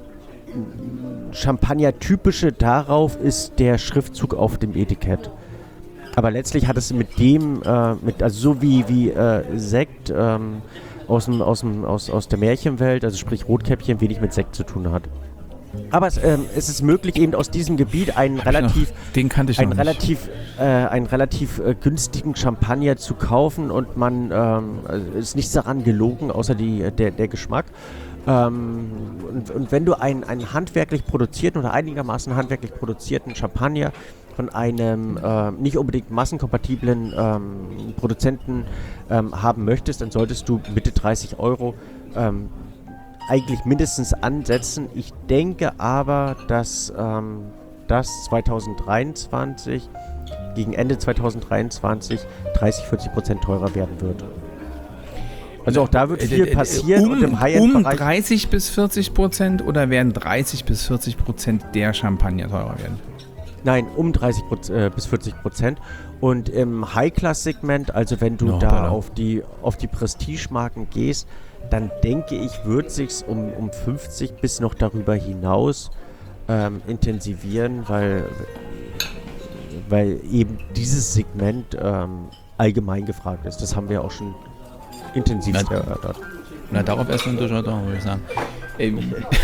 Champagner-typische darauf ist der Schriftzug auf dem Etikett. Aber letztlich hat es mit dem, äh, mit, also so wie, wie äh, Sekt ähm, aus, dem, aus, dem, aus, aus der Märchenwelt, also sprich Rotkäppchen, wenig mit Sekt zu tun hat. Aber es, ähm, es ist möglich, eben aus diesem Gebiet einen relativ, noch, den kannte ich einen noch relativ, äh, einen relativ äh, günstigen Champagner zu kaufen und man ähm, ist nichts daran gelogen, außer die, der, der Geschmack. Ähm, und, und wenn du einen, einen handwerklich produzierten oder einigermaßen handwerklich produzierten Champagner von einem äh, nicht unbedingt massenkompatiblen ähm, Produzenten ähm, haben möchtest, dann solltest du Mitte dreißig Euro ähm, eigentlich mindestens ansetzen. Ich denke aber, dass ähm, das zwanzig dreiundzwanzig gegen Ende zwanzig dreiundzwanzig dreißig, vierzig Prozent teurer werden wird. Also auch da wird viel passieren. Um, und im High-End-Bereich um dreißig bis vierzig Prozent oder werden dreißig bis vierzig Prozent der Champagner teurer werden? Nein, um dreißig bis vierzig Prozent. Und im High-Class-Segment, also wenn du no, da auf die, auf die Prestige-Marken gehst, dann denke ich, wird sich's um, um fünfzig bis noch darüber hinaus ähm, intensivieren, weil, weil eben dieses Segment ähm, allgemein gefragt ist. Das haben wir auch schon intensiv erörtert. Na, darauf erstmal ein Durchschauer, würde ich sagen. Ähm,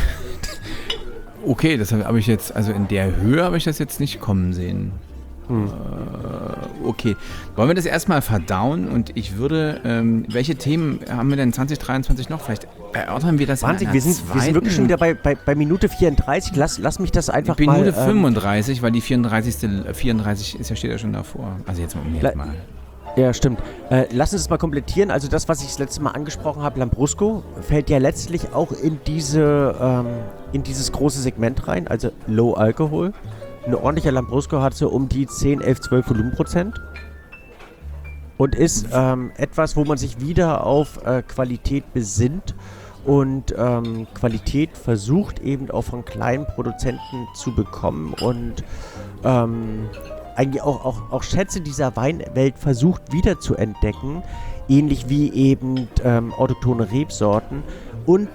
okay, das habe ich jetzt, also in der Höhe habe ich das jetzt nicht kommen sehen. Hm. Äh, okay, wollen wir das erstmal verdauen und ich würde, ähm, welche Themen haben wir denn zwanzig dreiundzwanzig noch? Vielleicht erörtern wir das Wahnsinn, wir sind, wir sind wirklich schon wieder bei, bei, bei Minute vierunddreißig. Lass, lass mich das einfach Minute mal... Minute fünfunddreißig, ähm, weil die vierunddreißigste vierunddreißig ist ja, steht ja schon davor. Also jetzt mal. Jetzt mal. Ja, stimmt. Äh, lass uns das mal komplettieren. Also das, was ich das letzte Mal angesprochen habe, Lambrusco, fällt ja letztlich auch in diese ähm, in dieses große Segment rein, also Low Alcohol. Ein ordentlicher Lambrusco hat so um die zehn, elf, zwölf Volumenprozent und ist ähm, etwas, wo man sich wieder auf äh, Qualität besinnt und ähm, Qualität versucht eben auch von kleinen Produzenten zu bekommen und ähm, eigentlich auch, auch, auch Schätze dieser Weinwelt versucht wieder zu entdecken, ähnlich wie eben ähm, autochthone Rebsorten und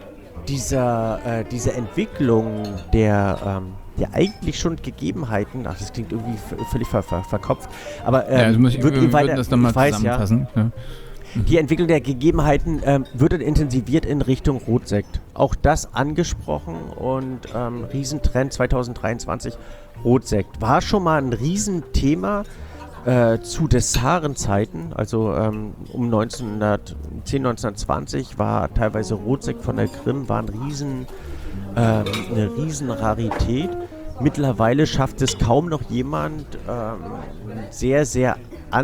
dieser, äh, diese Entwicklung der, ähm, der eigentlich schon Gegebenheiten, ach, das klingt irgendwie f- völlig ver- ver- verkopft, aber ähm, ja, also muss ich, wird wir, eben wir weiter, würden das nochmal ich weiß, ja, zusammenfassen. Ja. die Entwicklung der Gegebenheiten ähm, wird dann intensiviert in Richtung Rotsekt. Auch das angesprochen und ähm, Riesentrend zwanzig dreiundzwanzig, Rotsekt. War schon mal ein Riesenthema äh, zu des Zarenzeiten, also ähm, um neunzehnhundertzehn, neunzehnhundertzwanzig war teilweise Rotsekt von der Krim, war ein Riesen, ähm, eine Riesenrarität. Mittlerweile schafft es kaum noch jemand, ähm, sehr, sehr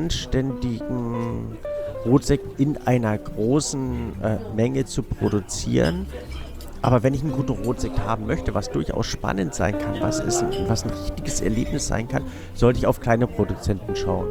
anständigen Rotsekt in einer großen äh, Menge zu produzieren. Aber wenn ich einen guten Rotsekt haben möchte, was durchaus spannend sein kann, was, ist, was ein richtiges Erlebnis sein kann, sollte ich auf kleine Produzenten schauen.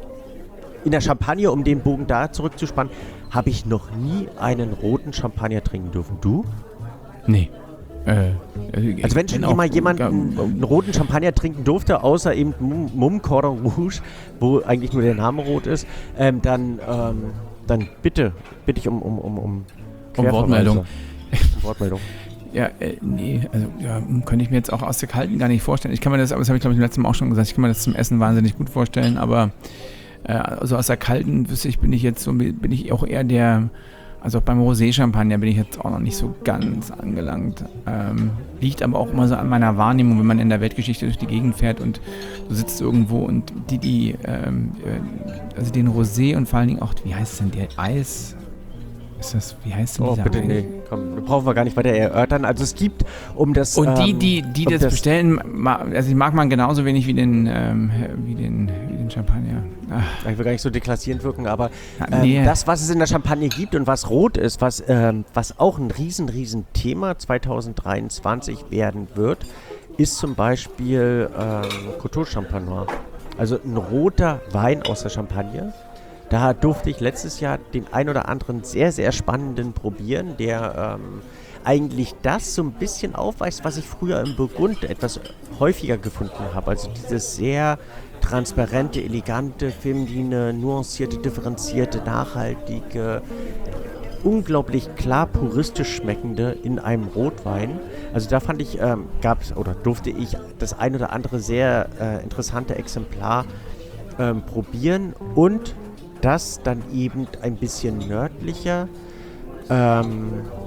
In der Champagne, um den Bogen da zurückzuspannen, habe ich noch nie einen roten Champagner trinken dürfen. Du? Nee. Äh, Also wenn schon mal jemand einen, einen roten Champagner trinken durfte, außer eben Mumm Cordon Rouge, wo eigentlich nur der Name rot ist, ähm, dann, ähm, dann bitte, bitte ich um, um, um, um, um Wortmeldung. Um Wortmeldung. Ja, äh, nee, also ja, könnte ich mir jetzt auch aus der Kalten gar nicht vorstellen. Ich kann mir das, aber das habe ich glaube ich im letzten Mal auch schon gesagt, ich kann mir das zum Essen wahnsinnig gut vorstellen, aber äh, also aus der Kalten wüsste ich, bin ich jetzt so, bin ich auch eher der, also auch beim Rosé-Champagner bin ich jetzt auch noch nicht so ganz angelangt. Ähm, liegt aber auch immer so an meiner Wahrnehmung, wenn man in der Weltgeschichte durch die Gegend fährt und du sitzt irgendwo und die, die, ähm, also den Rosé und vor allen Dingen auch, wie heißt es denn, der Eis... Ist das, wie heißt denn oh, dieser bitte, Eis? nee, komm, brauchen wir gar nicht weiter erörtern. Also es gibt, um das... Und die, ähm, die, die um das, das bestellen, ma- also die mag man genauso wenig wie den, ähm, wie den, wie den Champagner. Ach, Ich will gar nicht so deklassierend wirken, aber ja, ähm, nee. das, was es in der Champagne gibt und was rot ist, was, ähm, was auch ein riesen, riesen Thema zwanzig dreiundzwanzig werden wird, ist zum Beispiel ähm, Coteau Champenois. Also ein roter Wein aus der Champagne. Da durfte ich letztes Jahr den ein oder anderen sehr, sehr spannenden probieren, der ähm, eigentlich das so ein bisschen aufweist, was ich früher im Burgund etwas häufiger gefunden habe. Also dieses sehr transparente, elegante, feminine, nuancierte, differenzierte, nachhaltige, unglaublich klar puristisch schmeckende in einem Rotwein. Also da fand ich, ähm, gab es oder durfte ich das ein oder andere sehr äh, interessante Exemplar ähm, probieren und das dann eben ein bisschen nördlicher, ähm,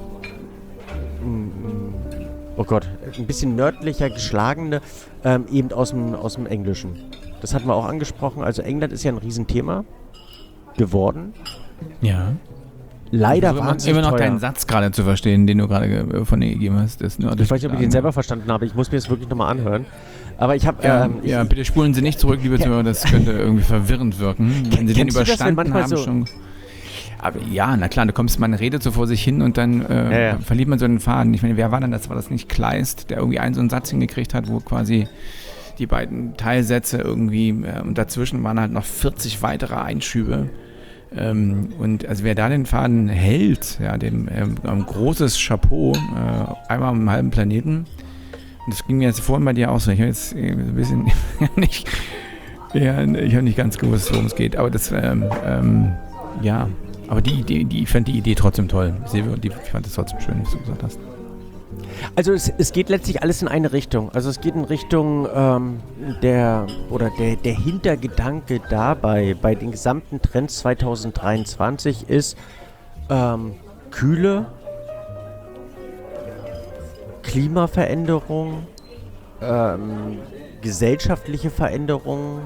oh Gott, ein bisschen nördlicher geschlagene, ähm, eben aus dem, aus dem Englischen. Das hatten wir auch angesprochen. Also England ist ja ein Riesenthema geworden. Ja. Leider Ich war es immer noch teuer. deinen Satz gerade zu verstehen, den du gerade ge- von dir gegeben hast. Das nur Ich weiß nicht, ob ich den selber verstanden habe. Ich muss mir das wirklich nochmal anhören. Aber ich habe... Ja, Ähm, ich, ja, bitte spulen Sie nicht zurück, liebe Zuhörer, das könnte irgendwie verwirrend wirken. Wenn Sie den Kennst du das, wenn überstanden manchmal haben, so- schon. Aber ja, na klar, du kommst mal eine Rede so vor sich hin und dann äh, Ja, ja. verliert man so einen Faden. Ich meine, wer war denn das? War das nicht Kleist, der irgendwie einen so einen Satz hingekriegt hat, wo quasi die beiden Teilsätze irgendwie äh, und dazwischen waren halt noch vierzig weitere Einschübe. Ähm, und also wer da den Faden hält, ja, dem ähm, ein großes Chapeau, äh, einmal um den halben Planeten. Und das ging mir jetzt vorhin bei dir auch so. Ich habe jetzt äh, so ein bisschen nicht, ja, ich habe nicht ganz gewusst, worum es geht. Aber das, ähm, ähm, ja, aber die Idee, die, ich fand die Idee trotzdem toll. Silvio, die, ich fand es trotzdem schön, was du gesagt hast. Also es, es geht letztlich alles in eine Richtung. Also es geht in Richtung ähm, der oder der, der Hintergedanke dabei bei den gesamten Trends zwanzig dreiundzwanzig ist ähm, Kühle, Klimaveränderung, ähm, gesellschaftliche Veränderungen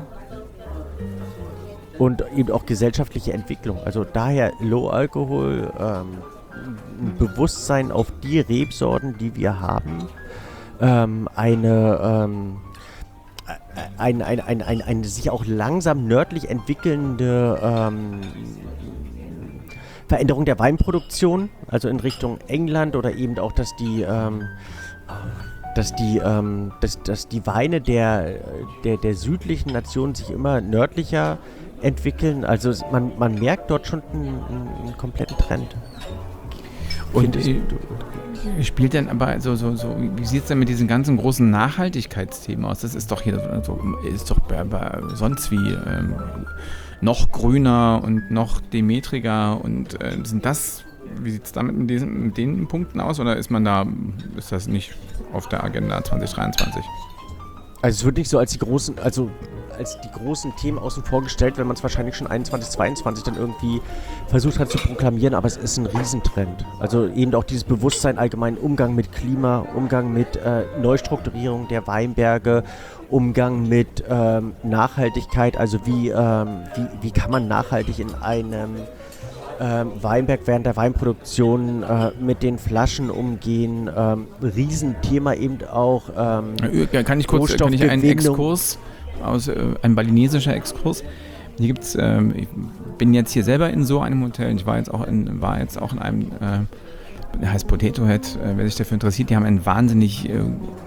und eben auch gesellschaftliche Entwicklung. Also daher Low Alkohol, ähm, ein Bewusstsein auf die Rebsorten, die wir haben, ähm, eine, ähm, ein, ein, ein, ein, eine sich auch langsam nördlich entwickelnde ähm, Veränderung der Weinproduktion, also in Richtung England oder eben auch, dass die, ähm, dass die, ähm, dass, dass die Weine der, der, der südlichen Nationen sich immer nördlicher entwickeln. Also man, man merkt dort schon einen, einen kompletten Trend. Und äh, spielt denn aber so, so, so wie sieht es denn mit diesen ganzen großen Nachhaltigkeitsthemen aus? Das ist doch hier so, ist doch bei, bei sonst wie ähm, noch grüner und noch demetriger und äh, sind das, wie sieht es damit mit, diesen, mit den Punkten aus oder ist man da, ist das nicht auf der Agenda zwanzig dreiundzwanzig? Also es wird nicht so als die großen, also als die großen Themen außen vor gestellt, wenn man es wahrscheinlich schon einundzwanzig, zweiundzwanzig dann irgendwie versucht hat zu proklamieren, aber es ist ein Riesentrend. Also eben auch dieses Bewusstsein allgemein, Umgang mit Klima, Umgang mit äh, Neustrukturierung der Weinberge, Umgang mit ähm, Nachhaltigkeit, also wie, ähm, wie, wie kann man nachhaltig in einem Ähm, Weinberg während der Weinproduktion äh, mit den Flaschen umgehen, ähm, Riesenthema eben auch. Ähm, kann ich kurz kann ich einen Exkurs, aus, äh, ein balinesischer Exkurs. Hier gibt's, ähm, ich bin jetzt hier selber in so einem Hotel, ich war jetzt auch in, war jetzt auch in einem, äh, heißt Potato Head, äh, wer sich dafür interessiert, die haben ein wahnsinnig äh,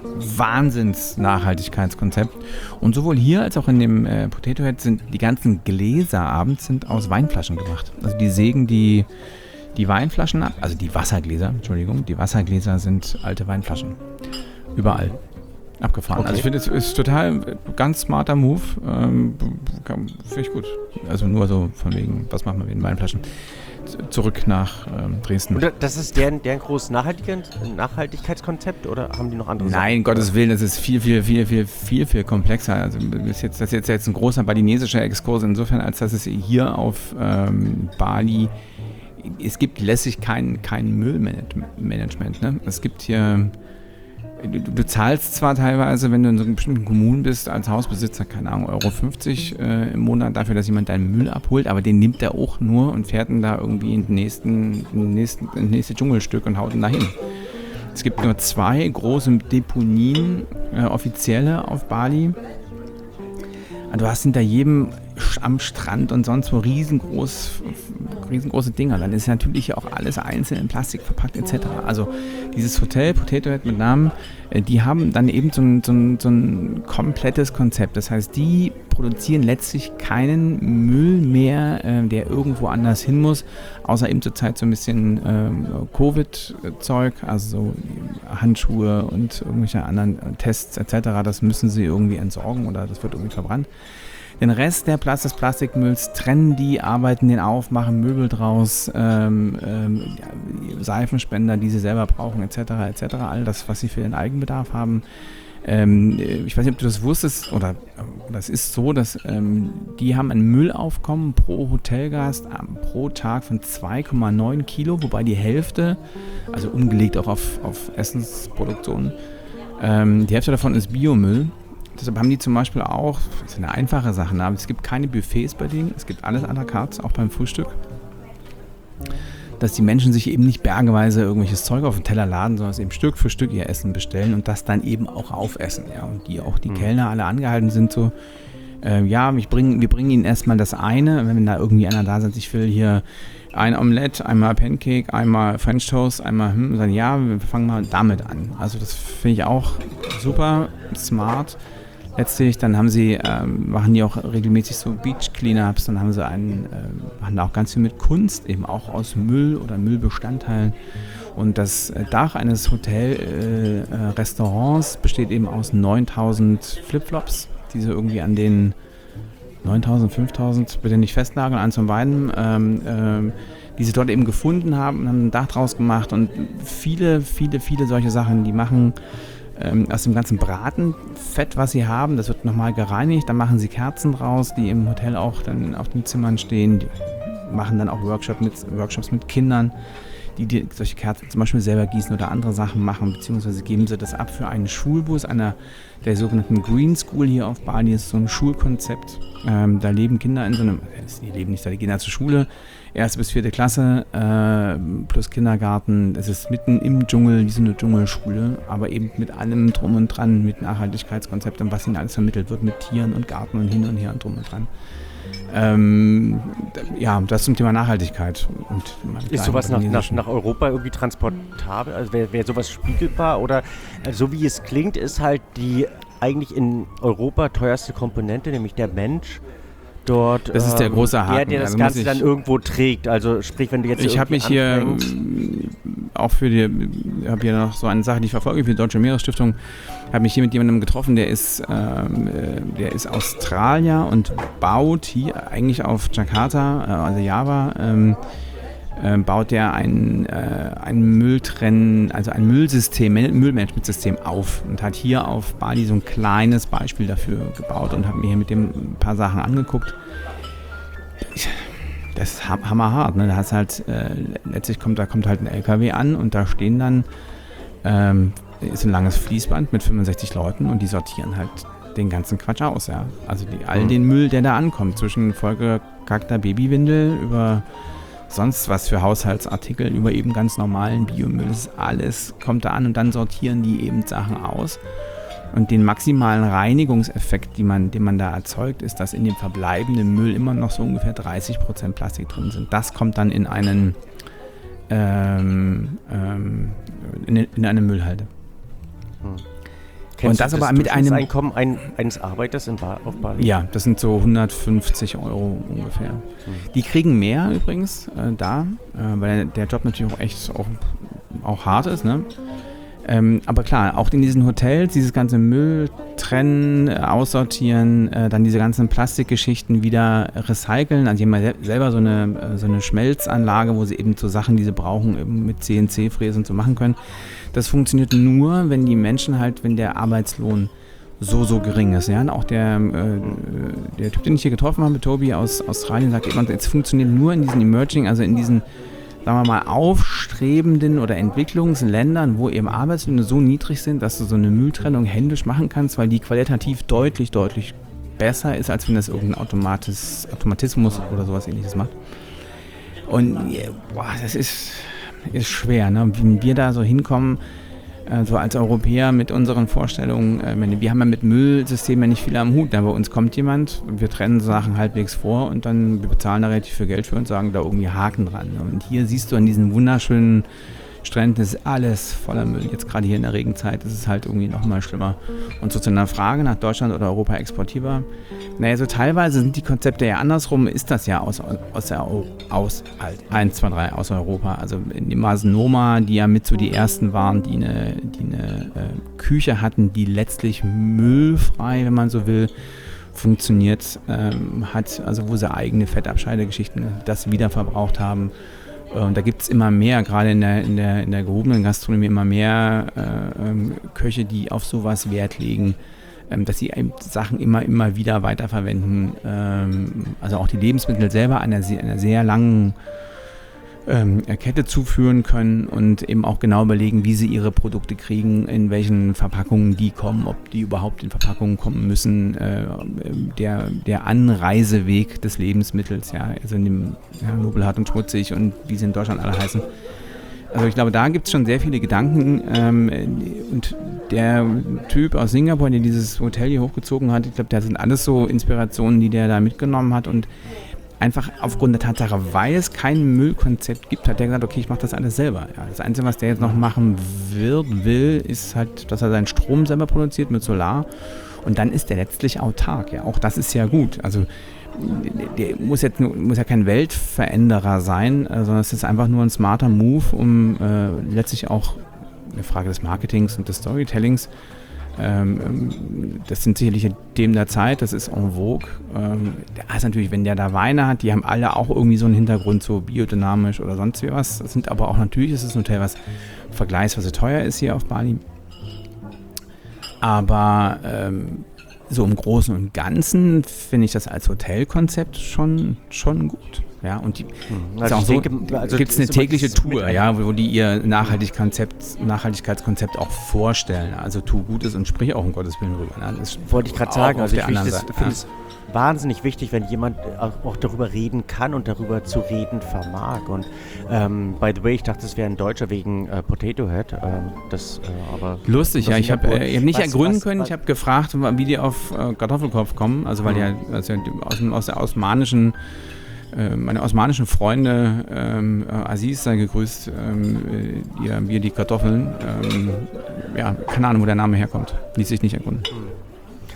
Wahnsinns-Nachhaltigkeitskonzept. Und sowohl hier als auch in dem äh, Potato Head sind die ganzen Gläser abends sind aus Weinflaschen gemacht. Also die sägen die, die Weinflaschen ab, also die Wassergläser, Entschuldigung, die Wassergläser sind alte Weinflaschen. Überall. Abgefahren. Okay. Also ich finde, es ist total ganz smarter Move. Ähm, finde ich gut. Also nur so von wegen, was machen wir mit den Weinflaschen? Zurück nach ähm, Dresden. Und das ist deren, deren großes Nachhaltigkeits- Nachhaltigkeitskonzept oder haben die noch andere Sachen? Nein, Gottes Willen, das ist viel, viel, viel, viel, viel, viel komplexer. Also das ist jetzt, das ist jetzt ein großer balinesischer Exkurs insofern, als dass es hier auf ähm, Bali, es gibt lässig kein, kein Müllmanagement. Ne? Es gibt hier, du, du zahlst zwar teilweise, wenn du in so einer bestimmten Kommune bist, als Hausbesitzer, keine Ahnung, Euro fünfzig äh, im Monat dafür, dass jemand deinen Müll abholt, aber den nimmt er auch nur und fährt ihn da irgendwie in den nächsten, in den nächsten, in das nächste Dschungelstück und haut ihn dahin. Es gibt nur zwei große Deponien, äh, offizielle auf Bali. Du hast hinter jedem am Strand und sonst wo riesengroß, riesengroße Dinger. Dann ist natürlich auch alles einzeln in Plastik verpackt et cetera. Also dieses Hotel, Potato Head mit Namen, die haben dann eben so ein, so ein, so ein komplettes Konzept. Das heißt, die produzieren letztlich keinen Müll mehr, äh, der irgendwo anders hin muss, außer eben zurzeit so ein bisschen ähm, Covid-Zeug, also so Handschuhe und irgendwelche anderen Tests et cetera. Das müssen sie irgendwie entsorgen oder das wird irgendwie verbrannt. Den Rest der Plast- des Plastikmülls trennen die, arbeiten den auf, machen Möbel draus, ähm, ähm, Seifenspender, die sie selber brauchen, et cetera et cetera. All das, was sie für den Eigenbedarf haben. Ähm, ich weiß nicht, ob du das wusstest, oder das ist so, dass ähm, die haben ein Müllaufkommen pro Hotelgast ähm, pro Tag von zwei Komma neun Kilo, wobei die Hälfte, also umgelegt auch auf, auf Essensproduktionen, ähm, die Hälfte davon ist Biomüll. Deshalb haben die zum Beispiel auch, das ist eine einfache Sache, aber es gibt keine Buffets bei denen, es gibt alles à la carte, auch beim Frühstück. Dass die Menschen sich eben nicht bergeweise irgendwelches Zeug auf den Teller laden, sondern eben Stück für Stück ihr Essen bestellen und das dann eben auch aufessen. Ja. Und die auch die mhm. Kellner alle angehalten sind so, äh, ja, ich bring, wir bringen ihnen erstmal das eine, wenn da irgendwie einer da ist, ich will hier ein Omelette, einmal Pancake, einmal French Toast, einmal, hm, sagen, ja, wir fangen mal damit an. Also das finde ich auch super smart. Letztlich, dann haben sie, ähm, machen die auch regelmäßig so Beach Cleanups, dann haben sie einen, äh, machen da auch ganz viel mit Kunst, eben auch aus Müll oder Müllbestandteilen. Und das Dach eines Hotel-Restaurants äh, besteht eben aus neuntausend Flipflops, die sie irgendwie an den neuntausend, fünftausend, bitte nicht festnageln, eins von beiden, ähm, ähm, die sie dort eben gefunden haben und haben ein Dach draus gemacht und viele, viele, viele solche Sachen, die machen ähm, aus dem ganzen Bratenfett, was sie haben, das wird nochmal gereinigt, dann machen sie Kerzen draus, die im Hotel auch dann auf den Zimmern stehen, die machen dann auch Workshop mit, Workshops mit Kindern, die, die solche Kerzen zum Beispiel selber gießen oder andere Sachen machen, beziehungsweise geben sie das ab für einen Schulbus, einer der sogenannten Green School hier auf Bali, ist so ein Schulkonzept. Ähm, da leben Kinder in so einem, die leben nicht da, die gehen da zur Schule, erste bis vierte Klasse, äh, plus Kindergarten. Es ist mitten im Dschungel, wie so eine Dschungelschule, aber eben mit allem drum und dran, mit Nachhaltigkeitskonzepten, was ihnen alles vermittelt wird, mit Tieren und Garten und hin und her und drum und dran. Ähm, ja, das zum Thema Nachhaltigkeit. Und ist sowas nach, nach, nach Europa irgendwie transportabel? Also wäre wär sowas spiegelbar? Oder also so wie es klingt, ist halt die eigentlich in Europa teuerste Komponente, nämlich der Mensch, dort. Das ist der große Haken. Der, der das also Ganze ich, dann irgendwo trägt. Also sprich, wenn du jetzt ich habe mich hier auch für die, ich habe hier noch so eine Sache, die ich verfolge, für die Deutsche Meeresstiftung, habe mich hier mit jemandem getroffen, der ist, ähm, der ist Australier und baut hier eigentlich auf Jakarta, äh, also Java, ähm, äh, baut der ein, äh, ein Mülltrennen, also ein Müllsystem, Müllmanagementsystem auf und hat hier auf Bali so ein kleines Beispiel dafür gebaut und habe mir hier mit dem ein paar Sachen angeguckt. Ich, Das ist hammerhart, ne? Da hast halt, äh, letztlich kommt, da kommt halt ein L K W an und da stehen dann, ähm, ist ein langes Fließband mit fünfundsechzig Leuten und die sortieren halt den ganzen Quatsch aus, ja. Also die, all den Müll, der da ankommt, zwischen vollgekackter Babywindel über sonst was für Haushaltsartikel, über eben ganz normalen Biomüll, das alles kommt da an und dann sortieren die eben Sachen aus. Und den maximalen Reinigungseffekt, die man, den man da erzeugt, ist, dass in dem verbleibenden Müll immer noch so ungefähr dreißig Prozent Plastik drin sind. Das kommt dann in einen ähm, ähm, in, in eine Müllhalde. Hm. Und das, das aber mit einem Einkommen ein, eines Arbeiters in ba- auf Bali? Ja, das sind so hundertfünfzig Euro ungefähr. Hm. Die kriegen mehr übrigens äh, da, äh, weil der Job natürlich auch echt auch, auch hart ist, ne? Ähm, aber klar, auch in diesen Hotels, dieses ganze Müll trennen, äh, aussortieren, äh, dann diese ganzen Plastikgeschichten wieder recyceln. Also die haben ja se- selber so eine, äh, so eine Schmelzanlage, wo sie eben so Sachen, die sie brauchen, eben mit C N C-Fräsen so machen können. Das funktioniert nur, wenn die Menschen halt, wenn der Arbeitslohn so, so gering ist. Ja? Und auch der, äh, der Typ, den ich hier getroffen habe, Tobi aus Australien, sagt immer, es funktioniert nur in diesen Emerging, also in diesen, sagen wir mal, aufstrebenden oder Entwicklungsländern, wo eben Arbeitslöhne so niedrig sind, dass du so eine Mülltrennung händisch machen kannst, weil die qualitativ deutlich, deutlich besser ist, als wenn das irgendein Automatis, Automatismus oder sowas Ähnliches macht. Und boah, das ist, ist schwer, ne? Wie wir da so hinkommen, äh, so als Europäer mit unseren Vorstellungen. Äh, wir haben ja mit Müllsystemen ja nicht viel am Hut. Ne? Bei uns kommt jemand, wir trennen Sachen halbwegs vor und dann wir bezahlen da relativ viel Geld für und sagen da irgendwie Haken dran. Ne? Und hier siehst du an diesen wunderschönen Stränden, ist alles voller Müll. Jetzt gerade hier in der Regenzeit ist es halt irgendwie noch mal schlimmer. Und so zu einer Frage nach Deutschland oder Europa exportierbar. Naja, so teilweise sind die Konzepte ja andersrum, ist das ja aus, aus der aus eins, zwei, drei aus Europa. Also in dem Mas Noma, die ja mit so die ersten waren, die eine, die eine äh, Küche hatten, die letztlich müllfrei, wenn man so will, funktioniert ähm, hat, also wo sie eigene Fettabscheidegeschichten das wiederverbraucht haben. Und da gibt es immer mehr, gerade in der, in, der, in der gehobenen Gastronomie, immer mehr äh, ähm, Köche, die auf sowas Wert legen, ähm, dass sie Sachen immer, immer wieder weiterverwenden. Ähm, also auch die Lebensmittel selber einer, einer sehr langen ähm, Kette zuführen können und eben auch genau überlegen, wie sie ihre Produkte kriegen, in welchen Verpackungen die kommen, ob die überhaupt in Verpackungen kommen müssen, äh, der, der Anreiseweg des Lebensmittels, ja, also in dem ja, Nobelhart und Schmutzig und wie sie in Deutschland alle heißen. Also ich glaube, da gibt es schon sehr viele Gedanken ähm, und der Typ aus Singapur, der dieses Hotel hier hochgezogen hat, ich glaube, das sind alles so Inspirationen, die der da mitgenommen hat und einfach aufgrund der Tatsache, weil es kein Müllkonzept gibt, hat der gesagt, okay, ich mache das alles selber. Ja, das Einzige, was der jetzt noch machen wird, will, ist halt, dass er seinen Strom selber produziert mit Solar und dann ist der letztlich autark. Ja, auch das ist ja gut. Also der muss jetzt muss ja kein Weltveränderer sein, sondern es ist einfach nur ein smarter Move, um äh, letztlich auch eine Frage des Marketings und des Storytellings. Ähm, das sind sicherlich Themen der Zeit, das ist en vogue. Ähm, der ist natürlich, wenn der da Weine hat, die haben alle auch irgendwie so einen Hintergrund, so biodynamisch oder sonst wie was. Das sind aber auch natürlich, das ist ein Hotel, was vergleichsweise teuer ist hier auf Bali. Aber ähm, so im Großen und Ganzen finde ich das als Hotelkonzept schon, schon gut. Ja, und die also auch so, also gibt es eine tägliche Tour, ja, wo, wo die ihr Nachhaltigkeitskonzept, Nachhaltigkeitskonzept auch vorstellen. Also tu Gutes und sprich auch um Gottes Willen rüber. Ne? Das wollte ich gerade sagen. Also ich finde es ja. wahnsinnig wichtig, wenn jemand auch, auch darüber reden kann und darüber zu reden vermag. Und ähm, by the way, ich dachte, es wäre ein Deutscher wegen äh, Potato Head. Ähm, das, äh, aber lustig, ja. Ich habe äh, hab nicht was, ergründen was, können. Was, ich habe gefragt, wie die auf äh, Kartoffelkopf kommen. Also weil mhm. die also aus, aus der osmanischen meine osmanischen Freunde, ähm, Aziz sei gegrüßt, ähm, die, wir die Kartoffeln, ähm, ja, keine Ahnung, wo der Name herkommt, ließ sich nicht ergründen.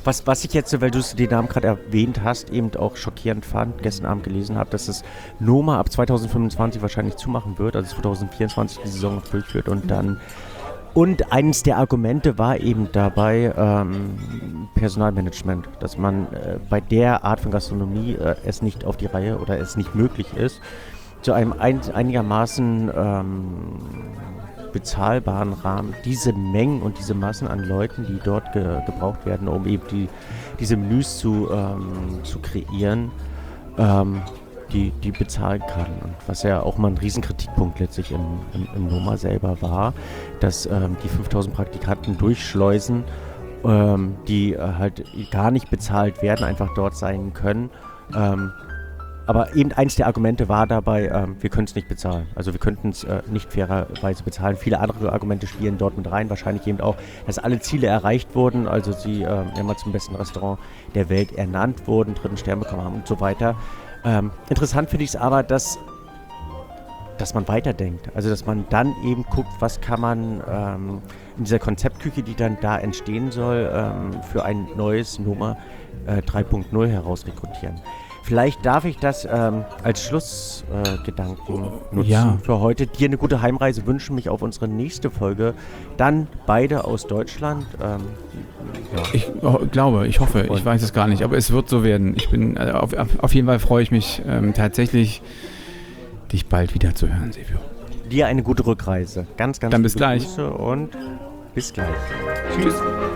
Was, was ich jetzt, weil du den Namen gerade erwähnt hast, eben auch schockierend fand, gestern Abend gelesen habe, dass das Noma ab zwanzig fünfundzwanzig wahrscheinlich zumachen wird, also zwanzig vierundzwanzig die Saison noch durchführt und dann. Und eines der Argumente war eben dabei ähm, Personalmanagement, dass man äh, bei der Art von Gastronomie äh, es nicht auf die Reihe oder es nicht möglich ist, zu einem ein, einigermaßen ähm, bezahlbaren Rahmen diese Mengen und diese Massen an Leuten, die dort ge- gebraucht werden, um eben die, diese Menüs zu, ähm, zu kreieren, ähm, die, die bezahlen kann. Und was ja auch mal ein Riesenkritikpunkt letztlich im, im, im Noma selber war, dass ähm, die fünftausend Praktikanten durchschleusen, ähm, die äh, halt gar nicht bezahlt werden, einfach dort sein können. Ähm, Aber eben eins der Argumente war dabei, ähm, wir können es nicht bezahlen. Also wir könnten es äh, nicht fairerweise bezahlen. Viele andere Argumente spielen dort mit rein. Wahrscheinlich eben auch, dass alle Ziele erreicht wurden. Also sie äh, immer zum besten Restaurant der Welt ernannt wurden, dritten Stern bekommen haben und so weiter. Ähm, interessant finde ich es aber, dass, dass man weiterdenkt. Also dass man dann eben guckt, was kann man ähm, in dieser Konzeptküche, die dann da entstehen soll, ähm, für ein neues Noma äh, drei Punkt null heraus rekrutieren. Vielleicht darf ich das ähm, als Schlussgedanken äh, nutzen Ja. für heute. Dir eine gute Heimreise, wünschen mich auf unsere nächste Folge. Dann beide aus Deutschland. Ähm, ja. Ich oh, glaube, ich hoffe, ich weiß es gar nicht, aber es wird so werden. Ich bin, äh, auf, auf jeden Fall freue ich mich ähm, tatsächlich, dich bald wieder zu hören, Silvio. Dir eine gute Rückreise. Ganz, ganz Dann bis liebe gleich. Grüße und bis gleich. Tschüss.